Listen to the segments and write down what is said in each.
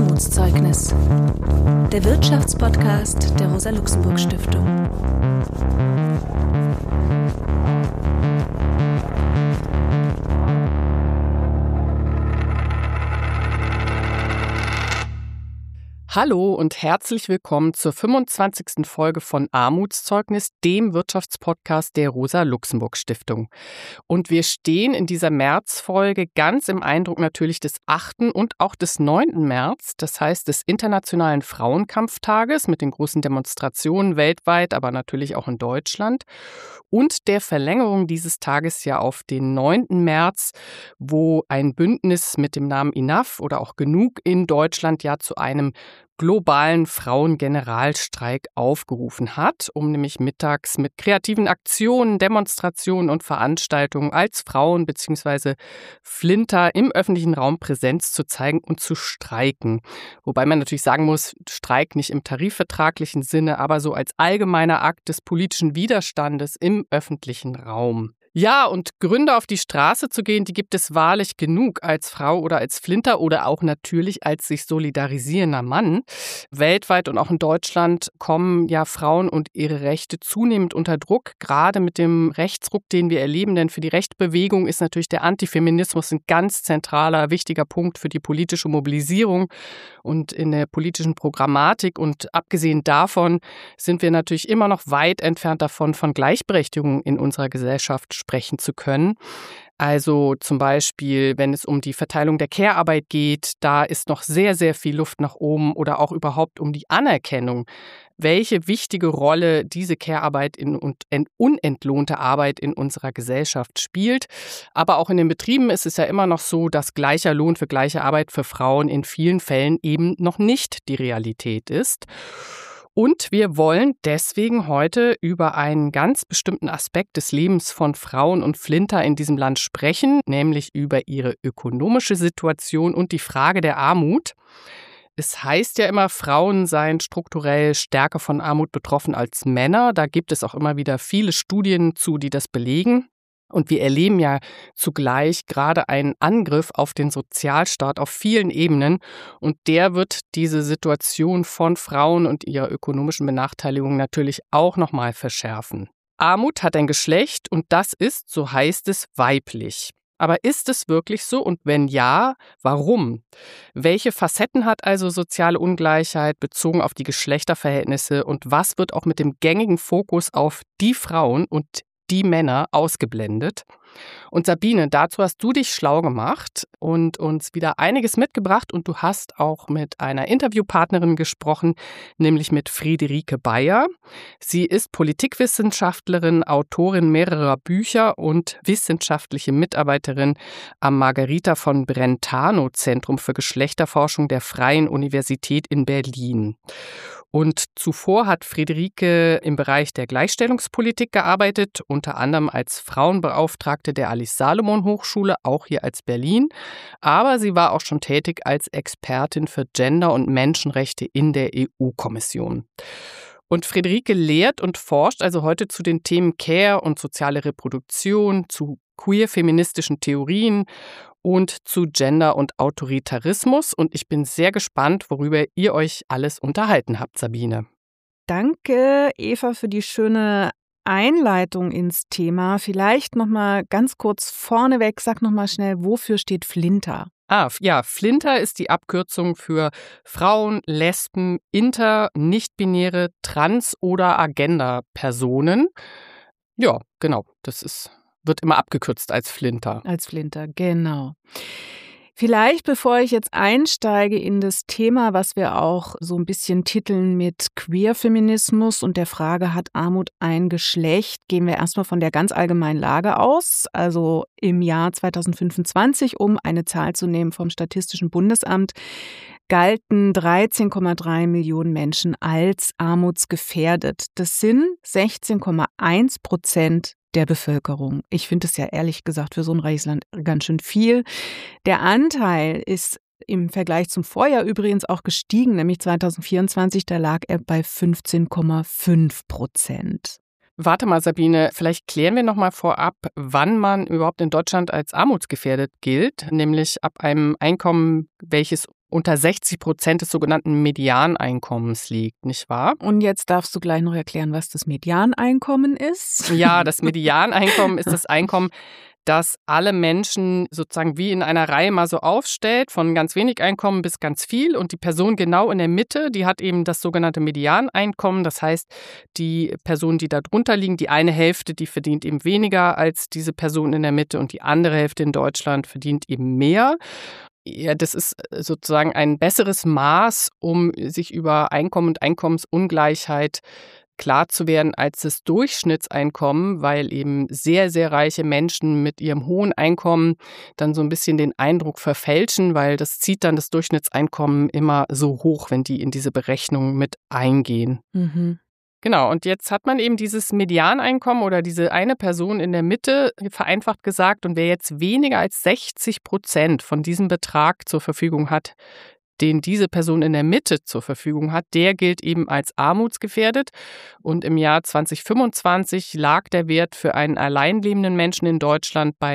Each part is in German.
Armutszeugnis, der Wirtschaftspodcast der Rosa-Luxemburg-Stiftung. Hallo und herzlich willkommen zur 25. Folge von Armutszeugnis, dem Wirtschaftspodcast der Rosa-Luxemburg-Stiftung. Und wir stehen in dieser Märzfolge ganz im Eindruck natürlich des 8. und auch des 9. März, das heißt des Internationalen Frauenkampftages mit den großen Demonstrationen weltweit, aber natürlich auch in Deutschland. Und der Verlängerung dieses Tages ja auf den 9. März, wo ein Bündnis mit dem Namen Enough oder auch Genug in Deutschland ja zu einem globalen Frauengeneralstreik aufgerufen hat, um nämlich mittags mit kreativen Aktionen, Demonstrationen und Veranstaltungen als Frauen bzw. Flinter im öffentlichen Raum Präsenz zu zeigen und zu streiken. Wobei man natürlich sagen muss, Streik nicht im tarifvertraglichen Sinne, aber so als allgemeiner Akt des politischen Widerstandes im öffentlichen Raum. Ja, und Gründe auf die Straße zu gehen, die gibt es wahrlich genug als Frau oder als Flinter oder auch natürlich als sich solidarisierender Mann. Weltweit und auch in Deutschland kommen ja Frauen und ihre Rechte zunehmend unter Druck, gerade mit dem Rechtsruck, den wir erleben. Denn für die Rechtsbewegung ist natürlich der Antifeminismus ein ganz zentraler, wichtiger Punkt für die politische Mobilisierung und in der politischen Programmatik. Und abgesehen davon sind wir natürlich immer noch weit entfernt davon, von Gleichberechtigung in unserer Gesellschaft sprechen zu können. Also zum Beispiel, wenn es um die Verteilung der Care-Arbeit geht, da ist noch sehr, sehr viel Luft nach oben oder auch überhaupt um die Anerkennung, welche wichtige Rolle diese Care-Arbeit und unentlohnte Arbeit in unserer Gesellschaft spielt. Aber auch in den Betrieben ist es ja immer noch so, dass gleicher Lohn für gleiche Arbeit für Frauen in vielen Fällen eben noch nicht die Realität ist. Und wir wollen deswegen heute über einen ganz bestimmten Aspekt des Lebens von Frauen und Flinter in diesem Land sprechen, nämlich über ihre ökonomische Situation und die Frage der Armut. Es heißt ja immer, Frauen seien strukturell stärker von Armut betroffen als Männer. Da gibt es auch immer wieder viele Studien zu, die das belegen. Und wir erleben ja zugleich gerade einen Angriff auf den Sozialstaat auf vielen Ebenen. Und der wird diese Situation von Frauen und ihrer ökonomischen Benachteiligung natürlich auch nochmal verschärfen. Armut hat ein Geschlecht und das ist, so heißt es, weiblich. Aber ist es wirklich so? Und wenn ja, warum? Welche Facetten hat also soziale Ungleichheit bezogen auf die Geschlechterverhältnisse? Und was wird auch mit dem gängigen Fokus auf die Frauen und die Männer ausgeblendet? Und Sabine, dazu hast du dich schlau gemacht und uns wieder einiges mitgebracht und du hast auch mit einer Interviewpartnerin gesprochen, nämlich mit Friederike Bayer. Sie ist Politikwissenschaftlerin, Autorin mehrerer Bücher und wissenschaftliche Mitarbeiterin am Margarita von Brentano Zentrum für Geschlechterforschung der Freien Universität in Berlin. Und zuvor hat Friederike im Bereich der Gleichstellungspolitik gearbeitet, unter anderem als Frauenbeauftragte der Alice-Salomon-Hochschule, auch hier als Berlin. Aber sie war auch schon tätig als Expertin für Gender- und Menschenrechte in der EU-Kommission. Und Friederike lehrt und forscht also heute zu den Themen Care und soziale Reproduktion, zu queer-feministischen Theorien und zu Gender und Autoritarismus. Und ich bin sehr gespannt, worüber ihr euch alles unterhalten habt, Sabine. Danke, Eva, für die schöne Einleitung ins Thema. Vielleicht noch mal ganz kurz vorneweg, sag noch mal schnell, wofür steht Flinter? Flinter ist die Abkürzung für Frauen, Lesben, Inter-, Nicht-binäre, Trans- oder Agenda-Personen. Ja, genau, wird immer abgekürzt als Flinter. Als Flinter, genau. Vielleicht, bevor ich jetzt einsteige in das Thema, was wir auch so ein bisschen titeln mit Queerfeminismus und der Frage, hat Armut ein Geschlecht, gehen wir erstmal von der ganz allgemeinen Lage aus. Also im Jahr 2025, um eine Zahl zu nehmen vom Statistischen Bundesamt, galten 13,3 Millionen Menschen als armutsgefährdet. Das sind 16,1% der Bevölkerung. Ich finde es ja ehrlich gesagt für so ein reiches Land ganz schön viel. Der Anteil ist im Vergleich zum Vorjahr übrigens auch gestiegen, nämlich 2024, da lag er bei 15,5%. Warte mal, Sabine, vielleicht klären wir noch mal vorab, wann man überhaupt in Deutschland als armutsgefährdet gilt, nämlich ab einem Einkommen, welches unter 60% des sogenannten Medianeinkommens liegt, nicht wahr? Und jetzt darfst du gleich noch erklären, was das Medianeinkommen ist. Ja, das Medianeinkommen ist das Einkommen, das alle Menschen sozusagen wie in einer Reihe mal so aufstellt, von ganz wenig Einkommen bis ganz viel. Und die Person genau in der Mitte, die hat eben das sogenannte Medianeinkommen. Das heißt, die Personen, die da drunter liegen, die eine Hälfte, die verdient eben weniger als diese Person in der Mitte und die andere Hälfte in Deutschland verdient eben mehr. Ja, das ist sozusagen ein besseres Maß, um sich über Einkommen und Einkommensungleichheit klar zu werden als das Durchschnittseinkommen, weil eben sehr, sehr reiche Menschen mit ihrem hohen Einkommen dann so ein bisschen den Eindruck verfälschen, weil das zieht dann das Durchschnittseinkommen immer so hoch, wenn die in diese Berechnung mit eingehen. Mhm. Genau, und jetzt hat man eben dieses Medianeinkommen oder diese eine Person in der Mitte, vereinfacht gesagt, und wer jetzt weniger als 60% von diesem Betrag zur Verfügung hat, den diese Person in der Mitte zur Verfügung hat, der gilt eben als armutsgefährdet. Und im Jahr 2025 lag der Wert für einen alleinlebenden Menschen in Deutschland bei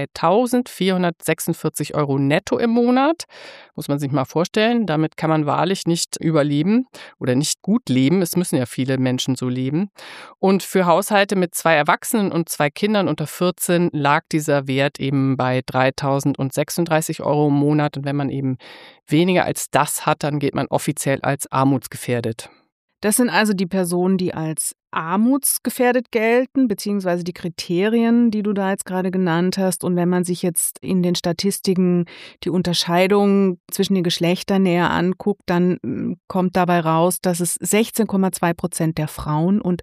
1.446 € netto im Monat. Muss man sich mal vorstellen. Damit kann man wahrlich nicht überleben oder nicht gut leben. Es müssen ja viele Menschen so leben. Und für Haushalte mit 2 Erwachsenen und 2 Kindern unter 14 lag dieser Wert eben bei 3.036 € im Monat. Und wenn man eben weniger als das hat, dann gilt man offiziell als armutsgefährdet. Das sind also die Personen, die als armutsgefährdet gelten, beziehungsweise die Kriterien, die du da jetzt gerade genannt hast. Und wenn man sich jetzt in den Statistiken die Unterscheidung zwischen den Geschlechtern näher anguckt, dann kommt dabei raus, dass es 16,2% der Frauen und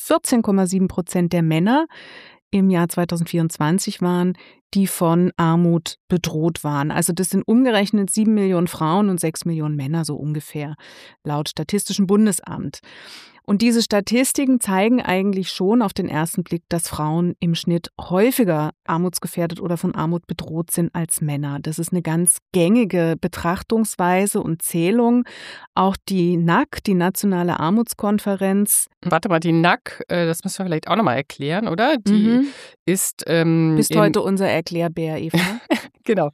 14,7% der Männer im Jahr 2024 waren, die von Armut bedroht waren. Also das sind umgerechnet 7 Millionen Frauen und 6 Millionen Männer so ungefähr, laut Statistischem Bundesamt. Und diese Statistiken zeigen eigentlich schon auf den ersten Blick, dass Frauen im Schnitt häufiger armutsgefährdet oder von Armut bedroht sind als Männer. Das ist eine ganz gängige Betrachtungsweise und Zählung. Auch die NAK, die Nationale Armutskonferenz. Warte mal, die NAK, das müssen wir vielleicht auch nochmal erklären, oder? Die ist Bist heute unser Erklärbär, Eva. Genau,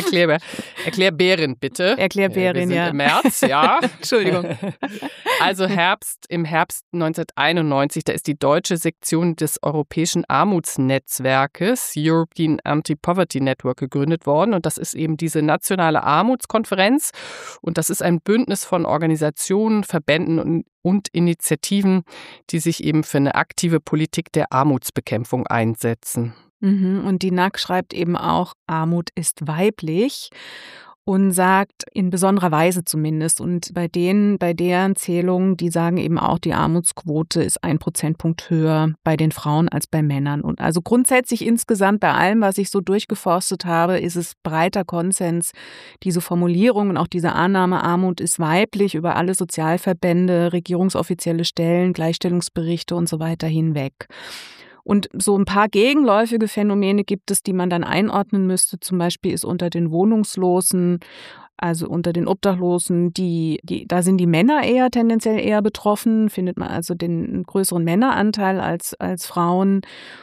Erklärbärin bitte. Erklärbärin, ja. Im März, ja. Entschuldigung. Also im Herbst 1991, da ist die deutsche Sektion des Europäischen Armutsnetzwerkes, European Anti-Poverty Network, gegründet worden. Und das ist eben diese nationale Armutskonferenz. Und das ist ein Bündnis von Organisationen, Verbänden und Initiativen, die sich eben für eine aktive Politik der Armutsbekämpfung einsetzen. Und die NAK schreibt eben auch, Armut ist weiblich und sagt in besonderer Weise zumindest. Und bei deren Zählungen, die sagen eben auch, die Armutsquote ist 1 Prozentpunkt höher bei den Frauen als bei Männern. Und also grundsätzlich insgesamt bei allem, was ich so durchgeforstet habe, ist es breiter Konsens, diese Formulierung und auch diese Annahme, Armut ist weiblich, über alle Sozialverbände, regierungsoffizielle Stellen, Gleichstellungsberichte und so weiter hinweg. Und so ein paar gegenläufige Phänomene gibt es, die man dann einordnen müsste. Zum Beispiel ist unter den Wohnungslosen, also unter den Obdachlosen, da sind die Männer tendenziell eher betroffen, findet man also den größeren Männeranteil als Frauen.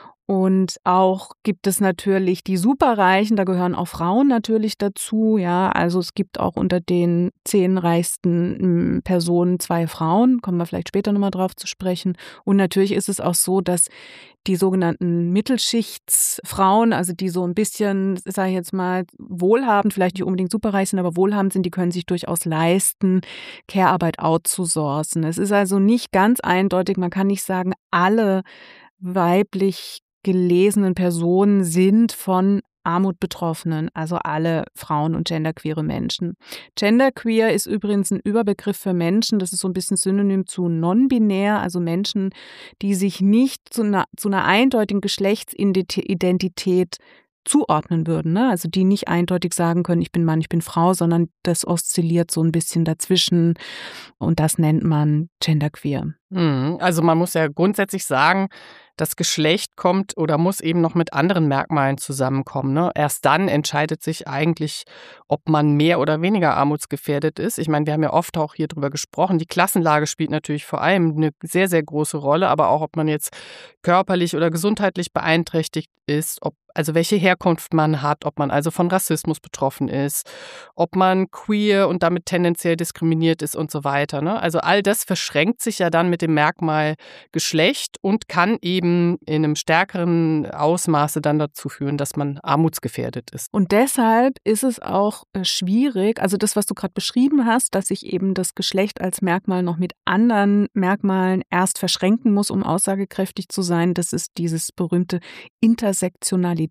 Und auch gibt es natürlich die Superreichen, da gehören auch Frauen natürlich dazu, ja. Also es gibt auch unter den 10 reichsten Personen 2 Frauen, kommen wir vielleicht später nochmal drauf zu sprechen. Und natürlich ist es auch so, dass die sogenannten Mittelschichtsfrauen, also die so ein bisschen, sage ich jetzt mal, wohlhabend, vielleicht nicht unbedingt superreich sind, aber wohlhabend sind, die können sich durchaus leisten, Care-Arbeit outzusourcen. Es ist also nicht ganz eindeutig, man kann nicht sagen, alle weiblich gelesenen Personen sind von Armut Betroffenen, also alle Frauen und genderqueere Menschen. Genderqueer ist übrigens ein Überbegriff für Menschen, das ist so ein bisschen synonym zu non-binär, also Menschen, die sich nicht zu einer eindeutigen Geschlechtsidentität zuordnen würden, ne? Also die nicht eindeutig sagen können, ich bin Mann, ich bin Frau, sondern das oszilliert so ein bisschen dazwischen und das nennt man genderqueer. Also man muss ja grundsätzlich sagen, das Geschlecht kommt oder muss eben noch mit anderen Merkmalen zusammenkommen, ne? Erst dann entscheidet sich eigentlich, ob man mehr oder weniger armutsgefährdet ist. Ich meine, wir haben ja oft auch hier drüber gesprochen. Die Klassenlage spielt natürlich vor allem eine sehr, sehr große Rolle, aber auch, ob man jetzt körperlich oder gesundheitlich beeinträchtigt ist, also welche Herkunft man hat, ob man also von Rassismus betroffen ist, ob man queer und damit tendenziell diskriminiert ist und so weiter, ne? Also all das verschränkt sich ja dann mit dem Merkmal Geschlecht und kann eben in einem stärkeren Ausmaße dann dazu führen, dass man armutsgefährdet ist. Und deshalb ist es auch schwierig, also das, was du gerade beschrieben hast, dass sich eben das Geschlecht als Merkmal noch mit anderen Merkmalen erst verschränken muss, um aussagekräftig zu sein, das ist dieses berühmte Intersektionalität.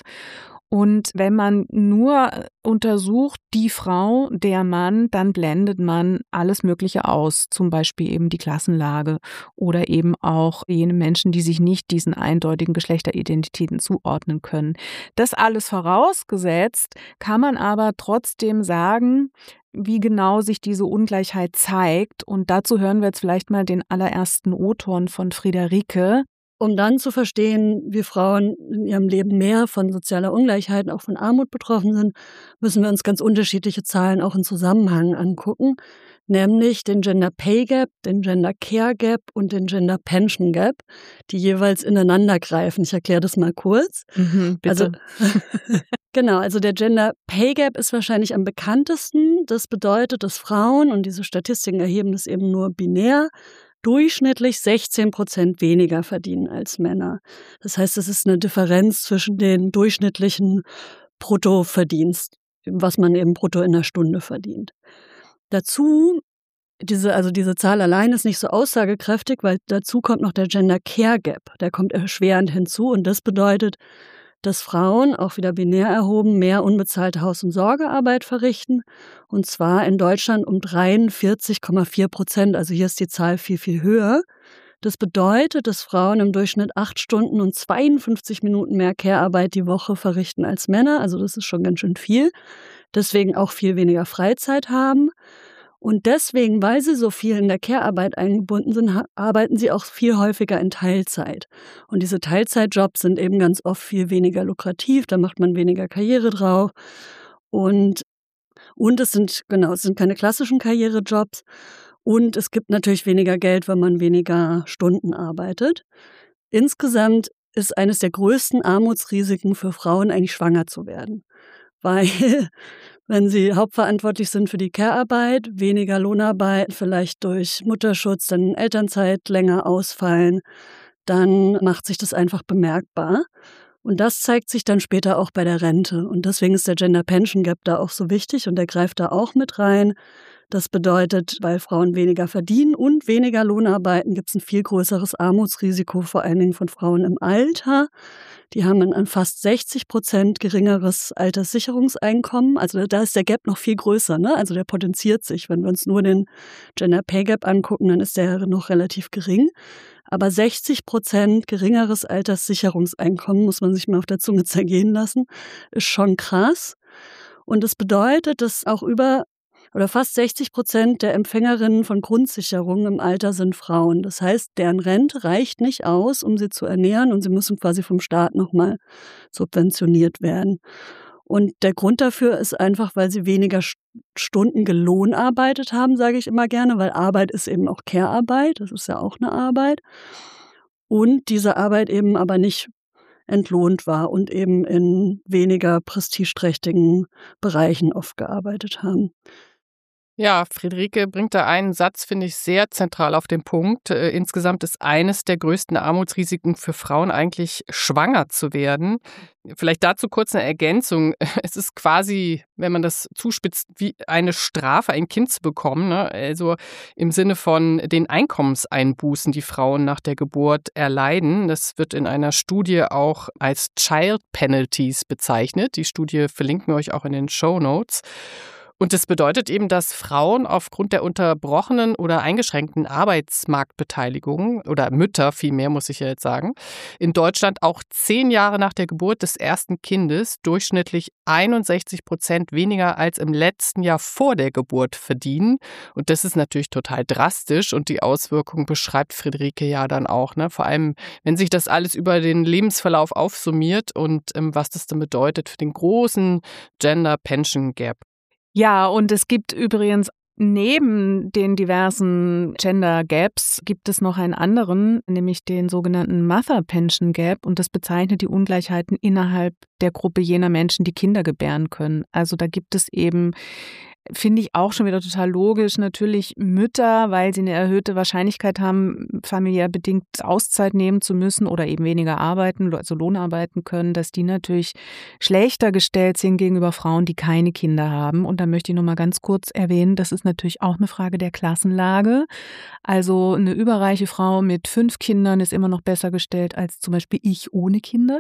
Und wenn man nur untersucht, die Frau, der Mann, dann blendet man alles Mögliche aus, zum Beispiel eben die Klassenlage oder eben auch jene Menschen, die sich nicht diesen eindeutigen Geschlechteridentitäten zuordnen können. Das alles vorausgesetzt, kann man aber trotzdem sagen, wie genau sich diese Ungleichheit zeigt. Und dazu hören wir jetzt vielleicht mal den allerersten O-Ton von Friederike. Um dann zu verstehen, wie Frauen in ihrem Leben mehr von sozialer Ungleichheit, auch von Armut betroffen sind, müssen wir uns ganz unterschiedliche Zahlen auch in Zusammenhang angucken, nämlich den Gender Pay Gap, den Gender Care Gap und den Gender Pension Gap, die jeweils ineinander greifen. Ich erkläre das mal kurz. Bitte. Also der Gender Pay Gap ist wahrscheinlich am bekanntesten. Das bedeutet, dass Frauen, und diese Statistiken erheben das eben nur binär, durchschnittlich 16% weniger verdienen als Männer. Das heißt, es ist eine Differenz zwischen den durchschnittlichen Bruttoverdienst, was man eben brutto in der Stunde verdient. Dazu, diese Zahl allein ist nicht so aussagekräftig, weil dazu kommt noch der Gender Care Gap. Der kommt erschwerend hinzu und das bedeutet, dass Frauen, auch wieder binär erhoben, mehr unbezahlte Haus- und Sorgearbeit verrichten. Und zwar in Deutschland um 43,4%. Also hier ist die Zahl viel, viel höher. Das bedeutet, dass Frauen im Durchschnitt 8 Stunden und 52 Minuten mehr Care-Arbeit die Woche verrichten als Männer. Also das ist schon ganz schön viel. Deswegen auch viel weniger Freizeit haben. Und deswegen, weil sie so viel in der Care-Arbeit eingebunden sind, arbeiten sie auch viel häufiger in Teilzeit. Und diese Teilzeitjobs sind eben ganz oft viel weniger lukrativ, da macht man weniger Karriere drauf. Und es sind keine klassischen Karrierejobs. Und es gibt natürlich weniger Geld, wenn man weniger Stunden arbeitet. Insgesamt ist eines der größten Armutsrisiken für Frauen eigentlich schwanger zu werden. Weil wenn sie hauptverantwortlich sind für die Care-Arbeit, weniger Lohnarbeit, vielleicht durch Mutterschutz, dann Elternzeit länger ausfallen, dann macht sich das einfach bemerkbar. Und das zeigt sich dann später auch bei der Rente. Und deswegen ist der Gender Pension Gap da auch so wichtig und der greift da auch mit rein. Das bedeutet, weil Frauen weniger verdienen und weniger Lohn arbeiten, gibt es ein viel größeres Armutsrisiko, vor allen Dingen von Frauen im Alter. Die haben ein fast 60% geringeres Alterssicherungseinkommen. Also da ist der Gap noch viel größer, ne? Also der potenziert sich. Wenn wir uns nur den Gender Pay Gap angucken, dann ist der noch relativ gering. Aber 60% geringeres Alterssicherungseinkommen, muss man sich mal auf der Zunge zergehen lassen, ist schon krass. Und das bedeutet, dass auch fast 60% der Empfängerinnen von Grundsicherungen im Alter sind Frauen. Das heißt, deren Rente reicht nicht aus, um sie zu ernähren und sie müssen quasi vom Staat nochmal subventioniert werden. Und der Grund dafür ist einfach, weil sie weniger Stunden gelohnarbeitet haben, sage ich immer gerne, weil Arbeit ist eben auch Care-Arbeit, das ist ja auch eine Arbeit. Und diese Arbeit eben aber nicht entlohnt war und eben in weniger prestigeträchtigen Bereichen oft gearbeitet haben. Ja, Friederike bringt da einen Satz, finde ich, sehr zentral auf den Punkt. Insgesamt ist eines der größten Armutsrisiken für Frauen eigentlich, schwanger zu werden. Vielleicht dazu kurz eine Ergänzung. Es ist quasi, wenn man das zuspitzt, wie eine Strafe, ein Kind zu bekommen, ne? Also im Sinne von den Einkommenseinbußen, die Frauen nach der Geburt erleiden. Das wird in einer Studie auch als Child Penalties bezeichnet. Die Studie verlinken wir euch auch in den Shownotes. Und das bedeutet eben, dass Frauen aufgrund der unterbrochenen oder eingeschränkten Arbeitsmarktbeteiligung oder Mütter vielmehr, muss ich ja jetzt sagen, in Deutschland auch 10 Jahre nach der Geburt des ersten Kindes durchschnittlich 61% weniger als im letzten Jahr vor der Geburt verdienen. Und das ist natürlich total drastisch und die Auswirkungen beschreibt Friederike ja dann auch, ne? Vor allem, wenn sich das alles über den Lebensverlauf aufsummiert und was das dann bedeutet für den großen Gender Pension Gap. Ja, und es gibt übrigens neben den diversen Gender Gaps gibt es noch einen anderen, nämlich den sogenannten Mother Pension Gap. Und das bezeichnet die Ungleichheiten innerhalb der Gruppe jener Menschen, die Kinder gebären können. Also da gibt es eben, finde ich auch schon wieder total logisch, natürlich Mütter, weil sie eine erhöhte Wahrscheinlichkeit haben, familiär bedingt Auszeit nehmen zu müssen oder eben weniger arbeiten, also Lohnarbeiten können, dass die natürlich schlechter gestellt sind gegenüber Frauen, die keine Kinder haben. Und da möchte ich noch mal ganz kurz erwähnen, das ist natürlich auch eine Frage der Klassenlage. Also eine überreiche Frau mit 5 Kindern ist immer noch besser gestellt als zum Beispiel ich ohne Kinder.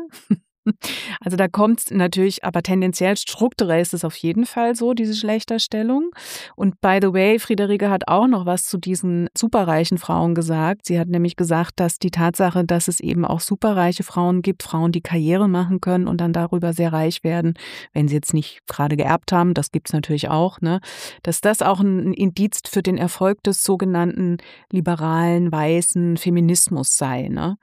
Also da kommt es natürlich, aber tendenziell strukturell ist es auf jeden Fall so, diese Schlechterstellung. Und by the way, Friederike hat auch noch was zu diesen superreichen Frauen gesagt. Sie hat nämlich gesagt, dass die Tatsache, dass es eben auch superreiche Frauen gibt, Frauen, die Karriere machen können und dann darüber sehr reich werden, wenn sie jetzt nicht gerade geerbt haben, das gibt es natürlich auch, ne, dass das auch ein Indiz für den Erfolg des sogenannten liberalen, weißen Feminismus sei, ne?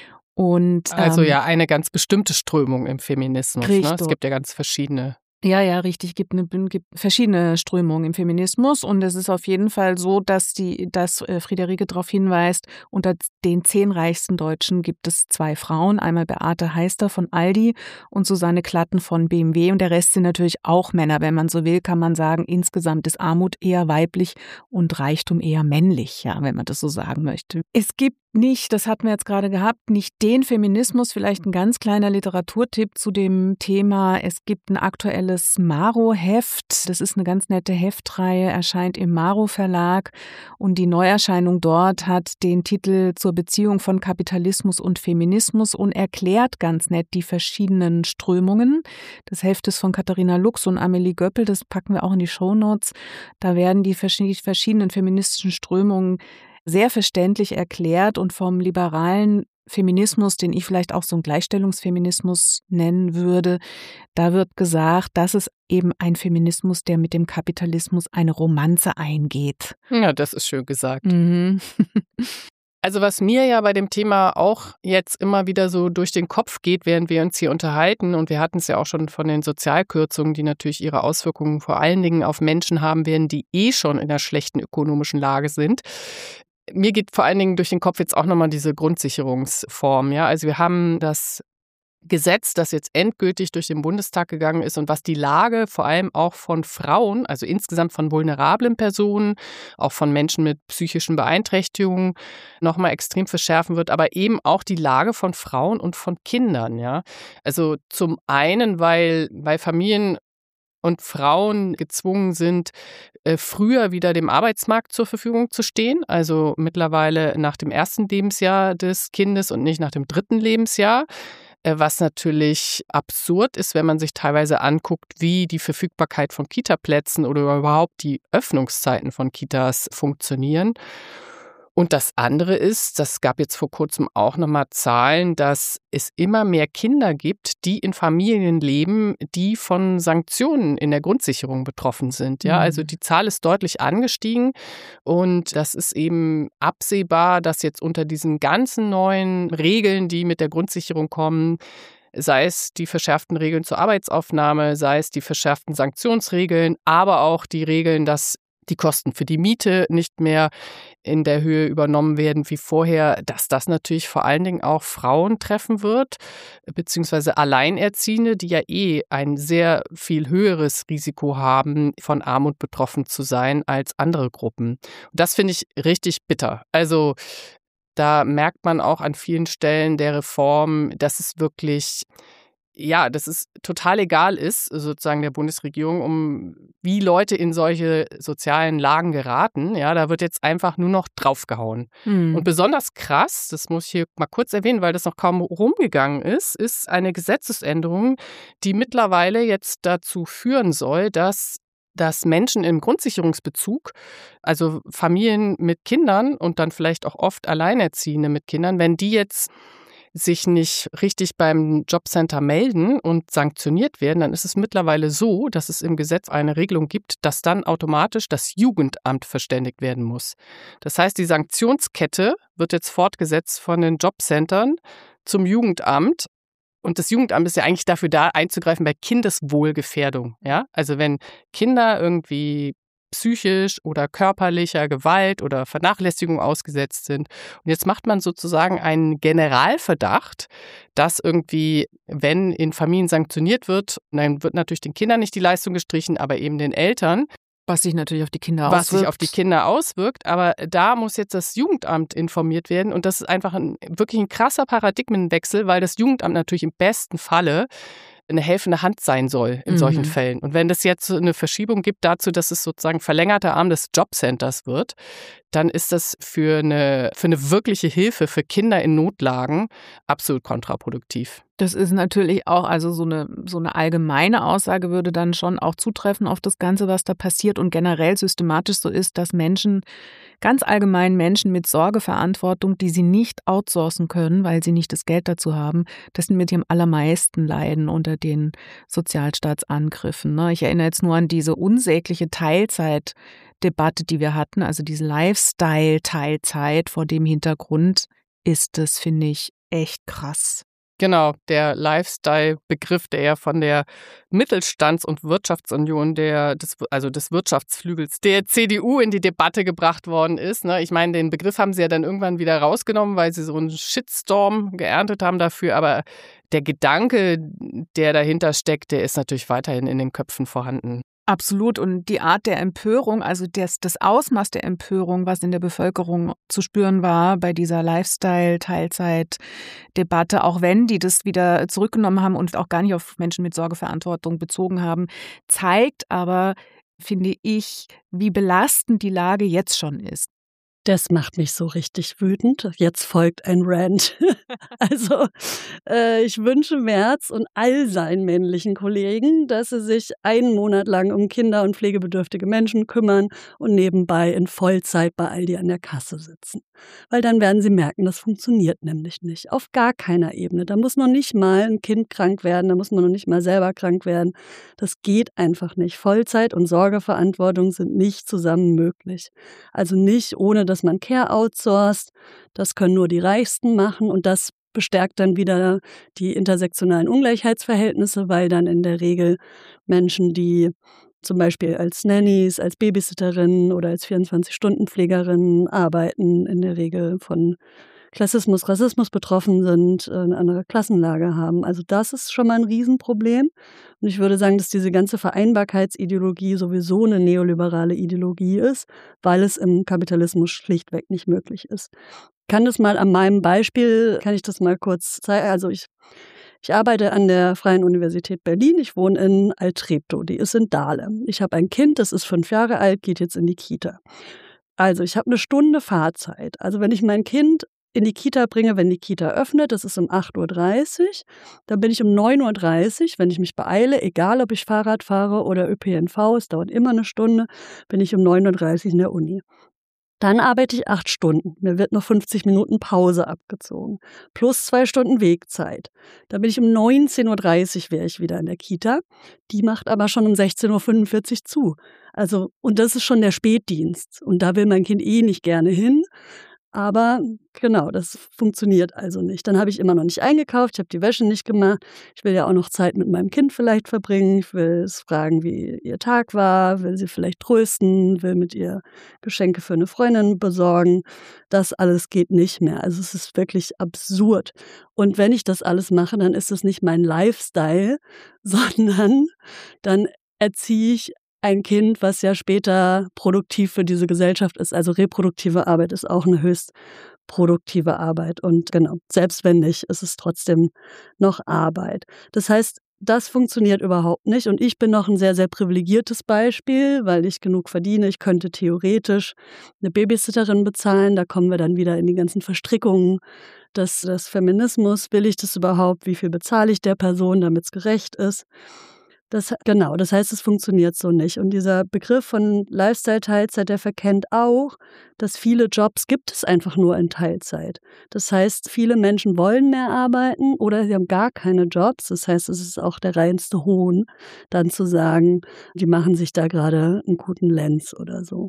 Und, also ja, eine ganz bestimmte Strömung im Feminismus. Ne? Es gibt ja ganz verschiedene. Ja, richtig. Gibt verschiedene Strömungen im Feminismus und es ist auf jeden Fall so, dass Friederike darauf hinweist, unter den 10 reichsten Deutschen gibt es 2 Frauen, einmal Beate Heister von Aldi und Susanne Klatten von BMW und der Rest sind natürlich auch Männer. Wenn man so will, kann man sagen, insgesamt ist Armut eher weiblich und Reichtum eher männlich, ja, wenn man das so sagen möchte. Es gibt nicht, das hatten wir jetzt gerade gehabt, nicht den Feminismus, vielleicht ein ganz kleiner Literaturtipp zu dem Thema. Es gibt ein aktuelles Maro-Heft, das ist eine ganz nette Heftreihe, erscheint im Maro-Verlag und die Neuerscheinung dort hat den Titel Zur Beziehung von Kapitalismus und Feminismus und erklärt ganz nett die verschiedenen Strömungen. Das Heft ist von Katharina Lux und Amelie Göppel, das packen wir auch in die Shownotes. Da werden die verschiedenen feministischen Strömungen sehr verständlich erklärt und vom liberalen Feminismus, den ich vielleicht auch so einen Gleichstellungsfeminismus nennen würde, da wird gesagt, das ist eben ein Feminismus, der mit dem Kapitalismus eine Romanze eingeht. Ja, das ist schön gesagt. Mhm. Also was mir ja bei dem Thema auch jetzt immer wieder so durch den Kopf geht, während wir uns hier unterhalten, und wir hatten es ja auch schon von den Sozialkürzungen, die natürlich ihre Auswirkungen vor allen Dingen auf Menschen haben werden, die schon in einer schlechten ökonomischen Lage sind. Mir geht vor allen Dingen durch den Kopf jetzt auch nochmal diese Grundsicherungsform. Ja? Also wir haben das Gesetz, das jetzt endgültig durch den Bundestag gegangen ist und was die Lage vor allem auch von Frauen, also insgesamt von vulnerablen Personen, auch von Menschen mit psychischen Beeinträchtigungen nochmal extrem verschärfen wird, aber eben auch die Lage von Frauen und von Kindern. Ja? Also zum einen, weil Familien und Frauen gezwungen sind, früher wieder dem Arbeitsmarkt zur Verfügung zu stehen, also mittlerweile nach dem 1. Lebensjahr des Kindes und nicht nach dem 3. Lebensjahr, was natürlich absurd ist, wenn man sich teilweise anguckt, wie die Verfügbarkeit von Kitaplätzen oder überhaupt die Öffnungszeiten von Kitas funktionieren. Und das andere ist, das gab jetzt vor kurzem auch nochmal Zahlen, dass es immer mehr Kinder gibt, die in Familien leben, die von Sanktionen in der Grundsicherung betroffen sind. Ja, also die Zahl ist deutlich angestiegen und das ist eben absehbar, dass jetzt unter diesen ganzen neuen Regeln, die mit der Grundsicherung kommen, sei es die verschärften Regeln zur Arbeitsaufnahme, sei es die verschärften Sanktionsregeln, aber auch die Regeln, dass die Kosten für die Miete nicht mehr in der Höhe übernommen werden wie vorher, dass das natürlich vor allen Dingen auch Frauen treffen wird, beziehungsweise Alleinerziehende, die ja ein sehr viel höheres Risiko haben, von Armut betroffen zu sein als andere Gruppen. Und das finde ich richtig bitter. Also da merkt man auch an vielen Stellen der Reform, dass es wirklich dass es total egal ist, sozusagen der Bundesregierung, wie Leute in solche sozialen Lagen geraten. Ja, da wird jetzt einfach nur noch draufgehauen. Und besonders krass, das muss ich hier mal kurz erwähnen, weil das noch kaum rumgegangen ist eine Gesetzesänderung, die mittlerweile jetzt dazu führen soll, dass dass Menschen im Grundsicherungsbezug, also Familien mit Kindern und dann vielleicht auch oft Alleinerziehende mit Kindern, wenn die jetzt sich nicht richtig beim Jobcenter melden und sanktioniert werden, dann ist es mittlerweile so, dass es im Gesetz eine Regelung gibt, dass dann automatisch das Jugendamt verständigt werden muss. Das heißt, die Sanktionskette wird jetzt fortgesetzt von den Jobcentern zum Jugendamt. Und das Jugendamt ist ja eigentlich dafür da, einzugreifen bei Kindeswohlgefährdung. Ja? Also wenn Kinder irgendwie psychisch oder körperlicher Gewalt oder Vernachlässigung ausgesetzt sind. Und jetzt macht man sozusagen einen Generalverdacht, dass irgendwie, wenn in Familien sanktioniert wird, dann wird natürlich den Kindern nicht die Leistung gestrichen, aber eben den Eltern. Was sich natürlich auf die Kinder auswirkt. Was sich auf die Kinder auswirkt, aber da muss jetzt das Jugendamt informiert werden und das ist einfach wirklich ein krasser Paradigmenwechsel, weil das Jugendamt natürlich im besten Falle eine helfende Hand sein soll in solchen Fällen. Und wenn es jetzt eine Verschiebung gibt dazu, dass es sozusagen verlängerter Arm des Jobcenters wird, dann ist das für eine wirkliche Hilfe für Kinder in Notlagen absolut kontraproduktiv. Das ist natürlich auch, also so eine allgemeine Aussage würde dann schon auch zutreffen auf das Ganze, was da passiert und generell systematisch so ist, dass Menschen, ganz allgemein Menschen mit Sorgeverantwortung, die sie nicht outsourcen können, weil sie nicht das Geld dazu haben, das sind mit dem allermeisten leiden unter den Sozialstaatsangriffen. Ich erinnere jetzt nur an diese unsägliche Teilzeitdebatte, die wir hatten, also diese Lifestyle-Teilzeit. Vor dem Hintergrund ist das, finde ich, echt krass. Genau, der Lifestyle-Begriff, der ja von der Mittelstands- und Wirtschaftsunion des Wirtschaftsflügels der CDU in die Debatte gebracht worden ist. Ich meine, den Begriff haben sie ja dann irgendwann wieder rausgenommen, weil sie so einen Shitstorm geerntet haben dafür. Aber der Gedanke, der dahinter steckt, der ist natürlich weiterhin in den Köpfen vorhanden. Absolut. Und die Art der Empörung, also das Ausmaß der Empörung, was in der Bevölkerung zu spüren war bei dieser Lifestyle-Teilzeit-Debatte, auch wenn die das wieder zurückgenommen haben und auch gar nicht auf Menschen mit Sorgeverantwortung bezogen haben, zeigt aber, finde ich, wie belastend die Lage jetzt schon ist. Das macht mich so richtig wütend. Jetzt folgt ein Rant. Also ich wünsche Merz und all seinen männlichen Kollegen, dass sie sich einen Monat lang um Kinder und pflegebedürftige Menschen kümmern und nebenbei in Vollzeit bei Aldi an der Kasse sitzen. Weil dann werden sie merken, das funktioniert nämlich nicht. Auf gar keiner Ebene. Da muss noch nicht mal ein Kind krank werden, da muss man noch nicht mal selber krank werden. Das geht einfach nicht. Vollzeit und Sorgeverantwortung sind nicht zusammen möglich. Also nicht ohne, dass man Care outsourced. Das können nur die Reichsten machen und das bestärkt dann wieder die intersektionalen Ungleichheitsverhältnisse, weil dann in der Regel Menschen, die zum Beispiel als Nannies, als Babysitterinnen oder als 24-Stunden-Pflegerinnen arbeiten, in der Regel von Klassismus, Rassismus betroffen sind, eine andere Klassenlage haben. Also das ist schon mal ein Riesenproblem. Und ich würde sagen, dass diese ganze Vereinbarkeitsideologie sowieso eine neoliberale Ideologie ist, weil es im Kapitalismus schlichtweg nicht möglich ist. Ich kann das mal an meinem Beispiel, kann ich das mal kurz zeigen. Also ich arbeite an der Freien Universität Berlin. Ich wohne in Altreptow, die ist in Dahlem. Ich habe ein Kind, das ist 5 Jahre alt, geht jetzt in die Kita. Also ich habe eine Stunde Fahrzeit. Also wenn ich mein Kind in die Kita bringe, wenn die Kita öffnet, das ist um 8.30 Uhr, dann bin ich um 9.30 Uhr, wenn ich mich beeile, egal ob ich Fahrrad fahre oder ÖPNV, es dauert immer eine Stunde, bin ich um 9.30 Uhr in der Uni. Dann arbeite ich 8 Stunden. Mir wird noch 50 Minuten Pause abgezogen. Plus 2 Stunden Wegzeit. Dann bin ich um 19.30 Uhr wäre ich wieder in der Kita. Die macht aber schon um 16.45 Uhr zu. Also, und das ist schon der Spätdienst. Und da will mein Kind nicht gerne hin. Aber genau, das funktioniert also nicht. Dann habe ich immer noch nicht eingekauft, ich habe die Wäsche nicht gemacht. Ich will ja auch noch Zeit mit meinem Kind vielleicht verbringen. Ich will es fragen, wie ihr Tag war, will sie vielleicht trösten, will mit ihr Geschenke für eine Freundin besorgen. Das alles geht nicht mehr. Also es ist wirklich absurd. Und wenn ich das alles mache, dann ist es nicht mein Lifestyle, sondern dann erziehe ich ein Kind, was ja später produktiv für diese Gesellschaft ist. Also reproduktive Arbeit ist auch eine höchst produktive Arbeit. Und genau, selbst wenn nicht, ist es trotzdem noch Arbeit. Das heißt, das funktioniert überhaupt nicht. Und ich bin noch ein sehr, sehr privilegiertes Beispiel, weil ich genug verdiene. Ich könnte theoretisch eine Babysitterin bezahlen. Da kommen wir dann wieder in die ganzen Verstrickungen des Feminismus. Will ich das überhaupt? Wie viel bezahle ich der Person, damit es gerecht ist? Das heißt, es funktioniert so nicht. Und dieser Begriff von Lifestyle-Teilzeit, der verkennt auch, dass viele Jobs gibt es einfach nur in Teilzeit. Das heißt, viele Menschen wollen mehr arbeiten oder sie haben gar keine Jobs. Das heißt, es ist auch der reinste Hohn, dann zu sagen, die machen sich da gerade einen guten Lenz oder so.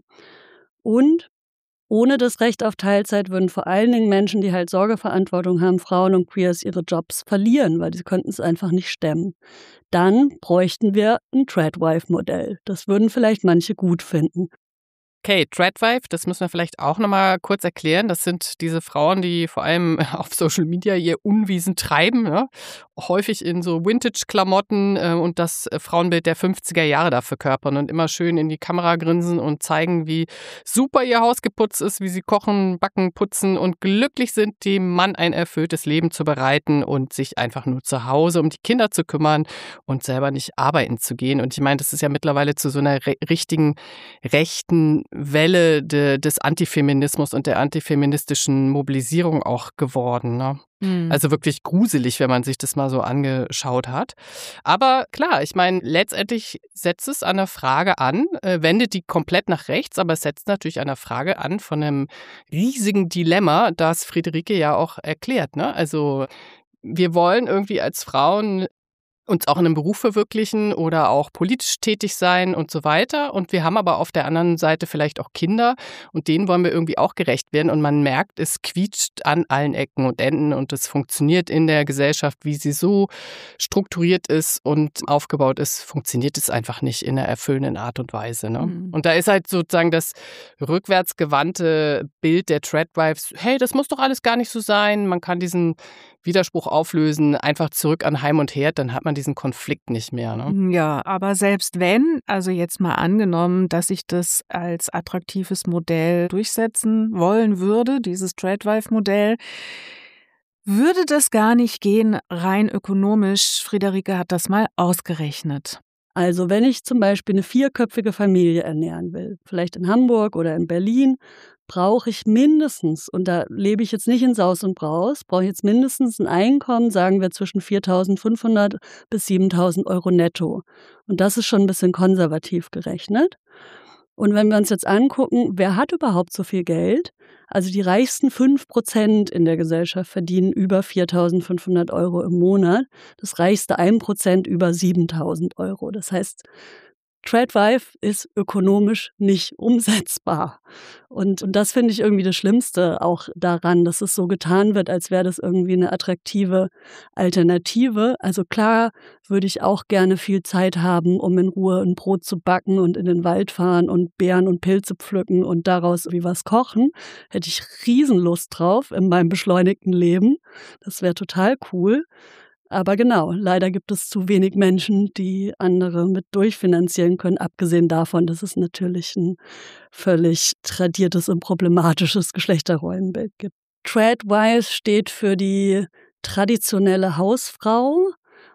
Und ohne das Recht auf Teilzeit würden vor allen Dingen Menschen, die halt Sorgeverantwortung haben, Frauen und Queers, ihre Jobs verlieren, weil sie könnten es einfach nicht stemmen. Dann bräuchten wir ein Tradwife-Modell. Das würden vielleicht manche gut finden. Okay, Tradwife, das müssen wir vielleicht auch nochmal kurz erklären. Das sind diese Frauen, die vor allem auf Social Media ihr Unwesen treiben, ne? Häufig in so Vintage-Klamotten und das Frauenbild der 50er Jahre da verkörpern und immer schön in die Kamera grinsen und zeigen, wie super ihr Haus geputzt ist, wie sie kochen, backen, putzen und glücklich sind, dem Mann ein erfülltes Leben zu bereiten und sich einfach nur zu Hause um die Kinder zu kümmern und selber nicht arbeiten zu gehen. Und ich meine, das ist ja mittlerweile zu so einer richtigen rechten Welle des Antifeminismus und der antifeministischen Mobilisierung auch geworden, ne? Also wirklich gruselig, wenn man sich das mal so angeschaut hat. Aber klar, ich meine, letztendlich setzt es an der Frage an, wendet die komplett nach rechts, aber es setzt natürlich an der Frage an von einem riesigen Dilemma, das Friederike ja auch erklärt, ne? Also wir wollen irgendwie als Frauen uns auch in einem Beruf verwirklichen oder auch politisch tätig sein und so weiter. Und wir haben aber auf der anderen Seite vielleicht auch Kinder und denen wollen wir irgendwie auch gerecht werden. Und man merkt, es quietscht an allen Ecken und Enden und es funktioniert in der Gesellschaft, wie sie so strukturiert ist und aufgebaut ist, funktioniert es einfach nicht in einer erfüllenden Art und Weise, ne? Und da ist halt sozusagen das rückwärtsgewandte Bild der Tradwives, hey, das muss doch alles gar nicht so sein, man kann diesen Widerspruch auflösen, einfach zurück an Heim und Herd, dann hat man diesen Konflikt nicht mehr, ne? Ja, aber selbst wenn, also jetzt mal angenommen, dass ich das als attraktives Modell durchsetzen wollen würde, dieses Tradwife-Modell, würde das gar nicht gehen, rein ökonomisch. Friederike hat das mal ausgerechnet. Also wenn ich zum Beispiel eine 4-köpfige Familie ernähren will, vielleicht in Hamburg oder in Berlin, brauche ich mindestens, und da lebe ich jetzt nicht in Saus und Braus, brauche ich jetzt mindestens ein Einkommen, sagen wir zwischen 4.500 bis 7.000 Euro netto. Und das ist schon ein bisschen konservativ gerechnet. Und wenn wir uns jetzt angucken, wer hat überhaupt so viel Geld? Also die reichsten 5% in der Gesellschaft verdienen über 4.500 Euro im Monat. Das reichste 1% über 7.000 Euro. Das heißt, Tradwife ist ökonomisch nicht umsetzbar. Und das finde ich irgendwie das Schlimmste auch daran, dass es so getan wird, als wäre das irgendwie eine attraktive Alternative. Also klar würde ich auch gerne viel Zeit haben, um in Ruhe ein Brot zu backen und in den Wald fahren und Beeren und Pilze pflücken und daraus wie was kochen. Hätte ich Riesenlust drauf in meinem beschleunigten Leben. Das wäre total cool. Aber genau, leider gibt es zu wenig Menschen, die andere mit durchfinanzieren können, abgesehen davon, dass es natürlich ein völlig tradiertes und problematisches Geschlechterrollenbild gibt. Tradwife steht für die traditionelle Hausfrau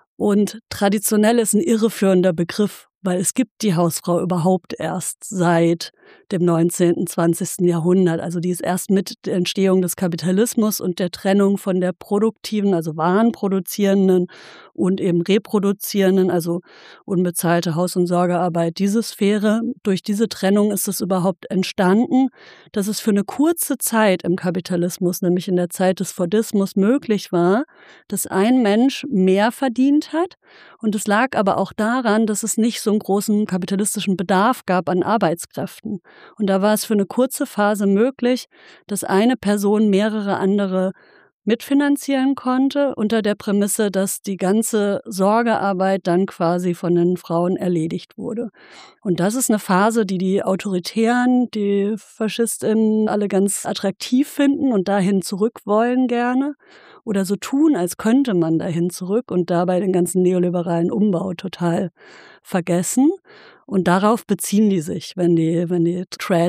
und traditionell ist ein irreführender Begriff, weil es gibt die Hausfrau überhaupt erst seit dem 19., 20. Jahrhundert. Also die ist erst mit der Entstehung des Kapitalismus und der Trennung von der produktiven, also warenproduzierenden und eben reproduzierenden, also unbezahlte Haus- und Sorgearbeit, diese Sphäre, durch diese Trennung ist es überhaupt entstanden, dass es für eine kurze Zeit im Kapitalismus, nämlich in der Zeit des Fordismus, möglich war, dass ein Mensch mehr verdient hat. Und es lag aber auch daran, dass es nicht so einen großen kapitalistischen Bedarf gab an Arbeitskräften. Und da war es für eine kurze Phase möglich, dass eine Person mehrere andere mitfinanzieren konnte, unter der Prämisse, dass die ganze Sorgearbeit dann quasi von den Frauen erledigt wurde. Und das ist eine Phase, die die Autoritären, die FaschistInnen alle ganz attraktiv finden und dahin zurück wollen gerne. Oder so tun, als könnte man dahin zurück und dabei den ganzen neoliberalen Umbau total vergessen. Und darauf beziehen die sich, wenn die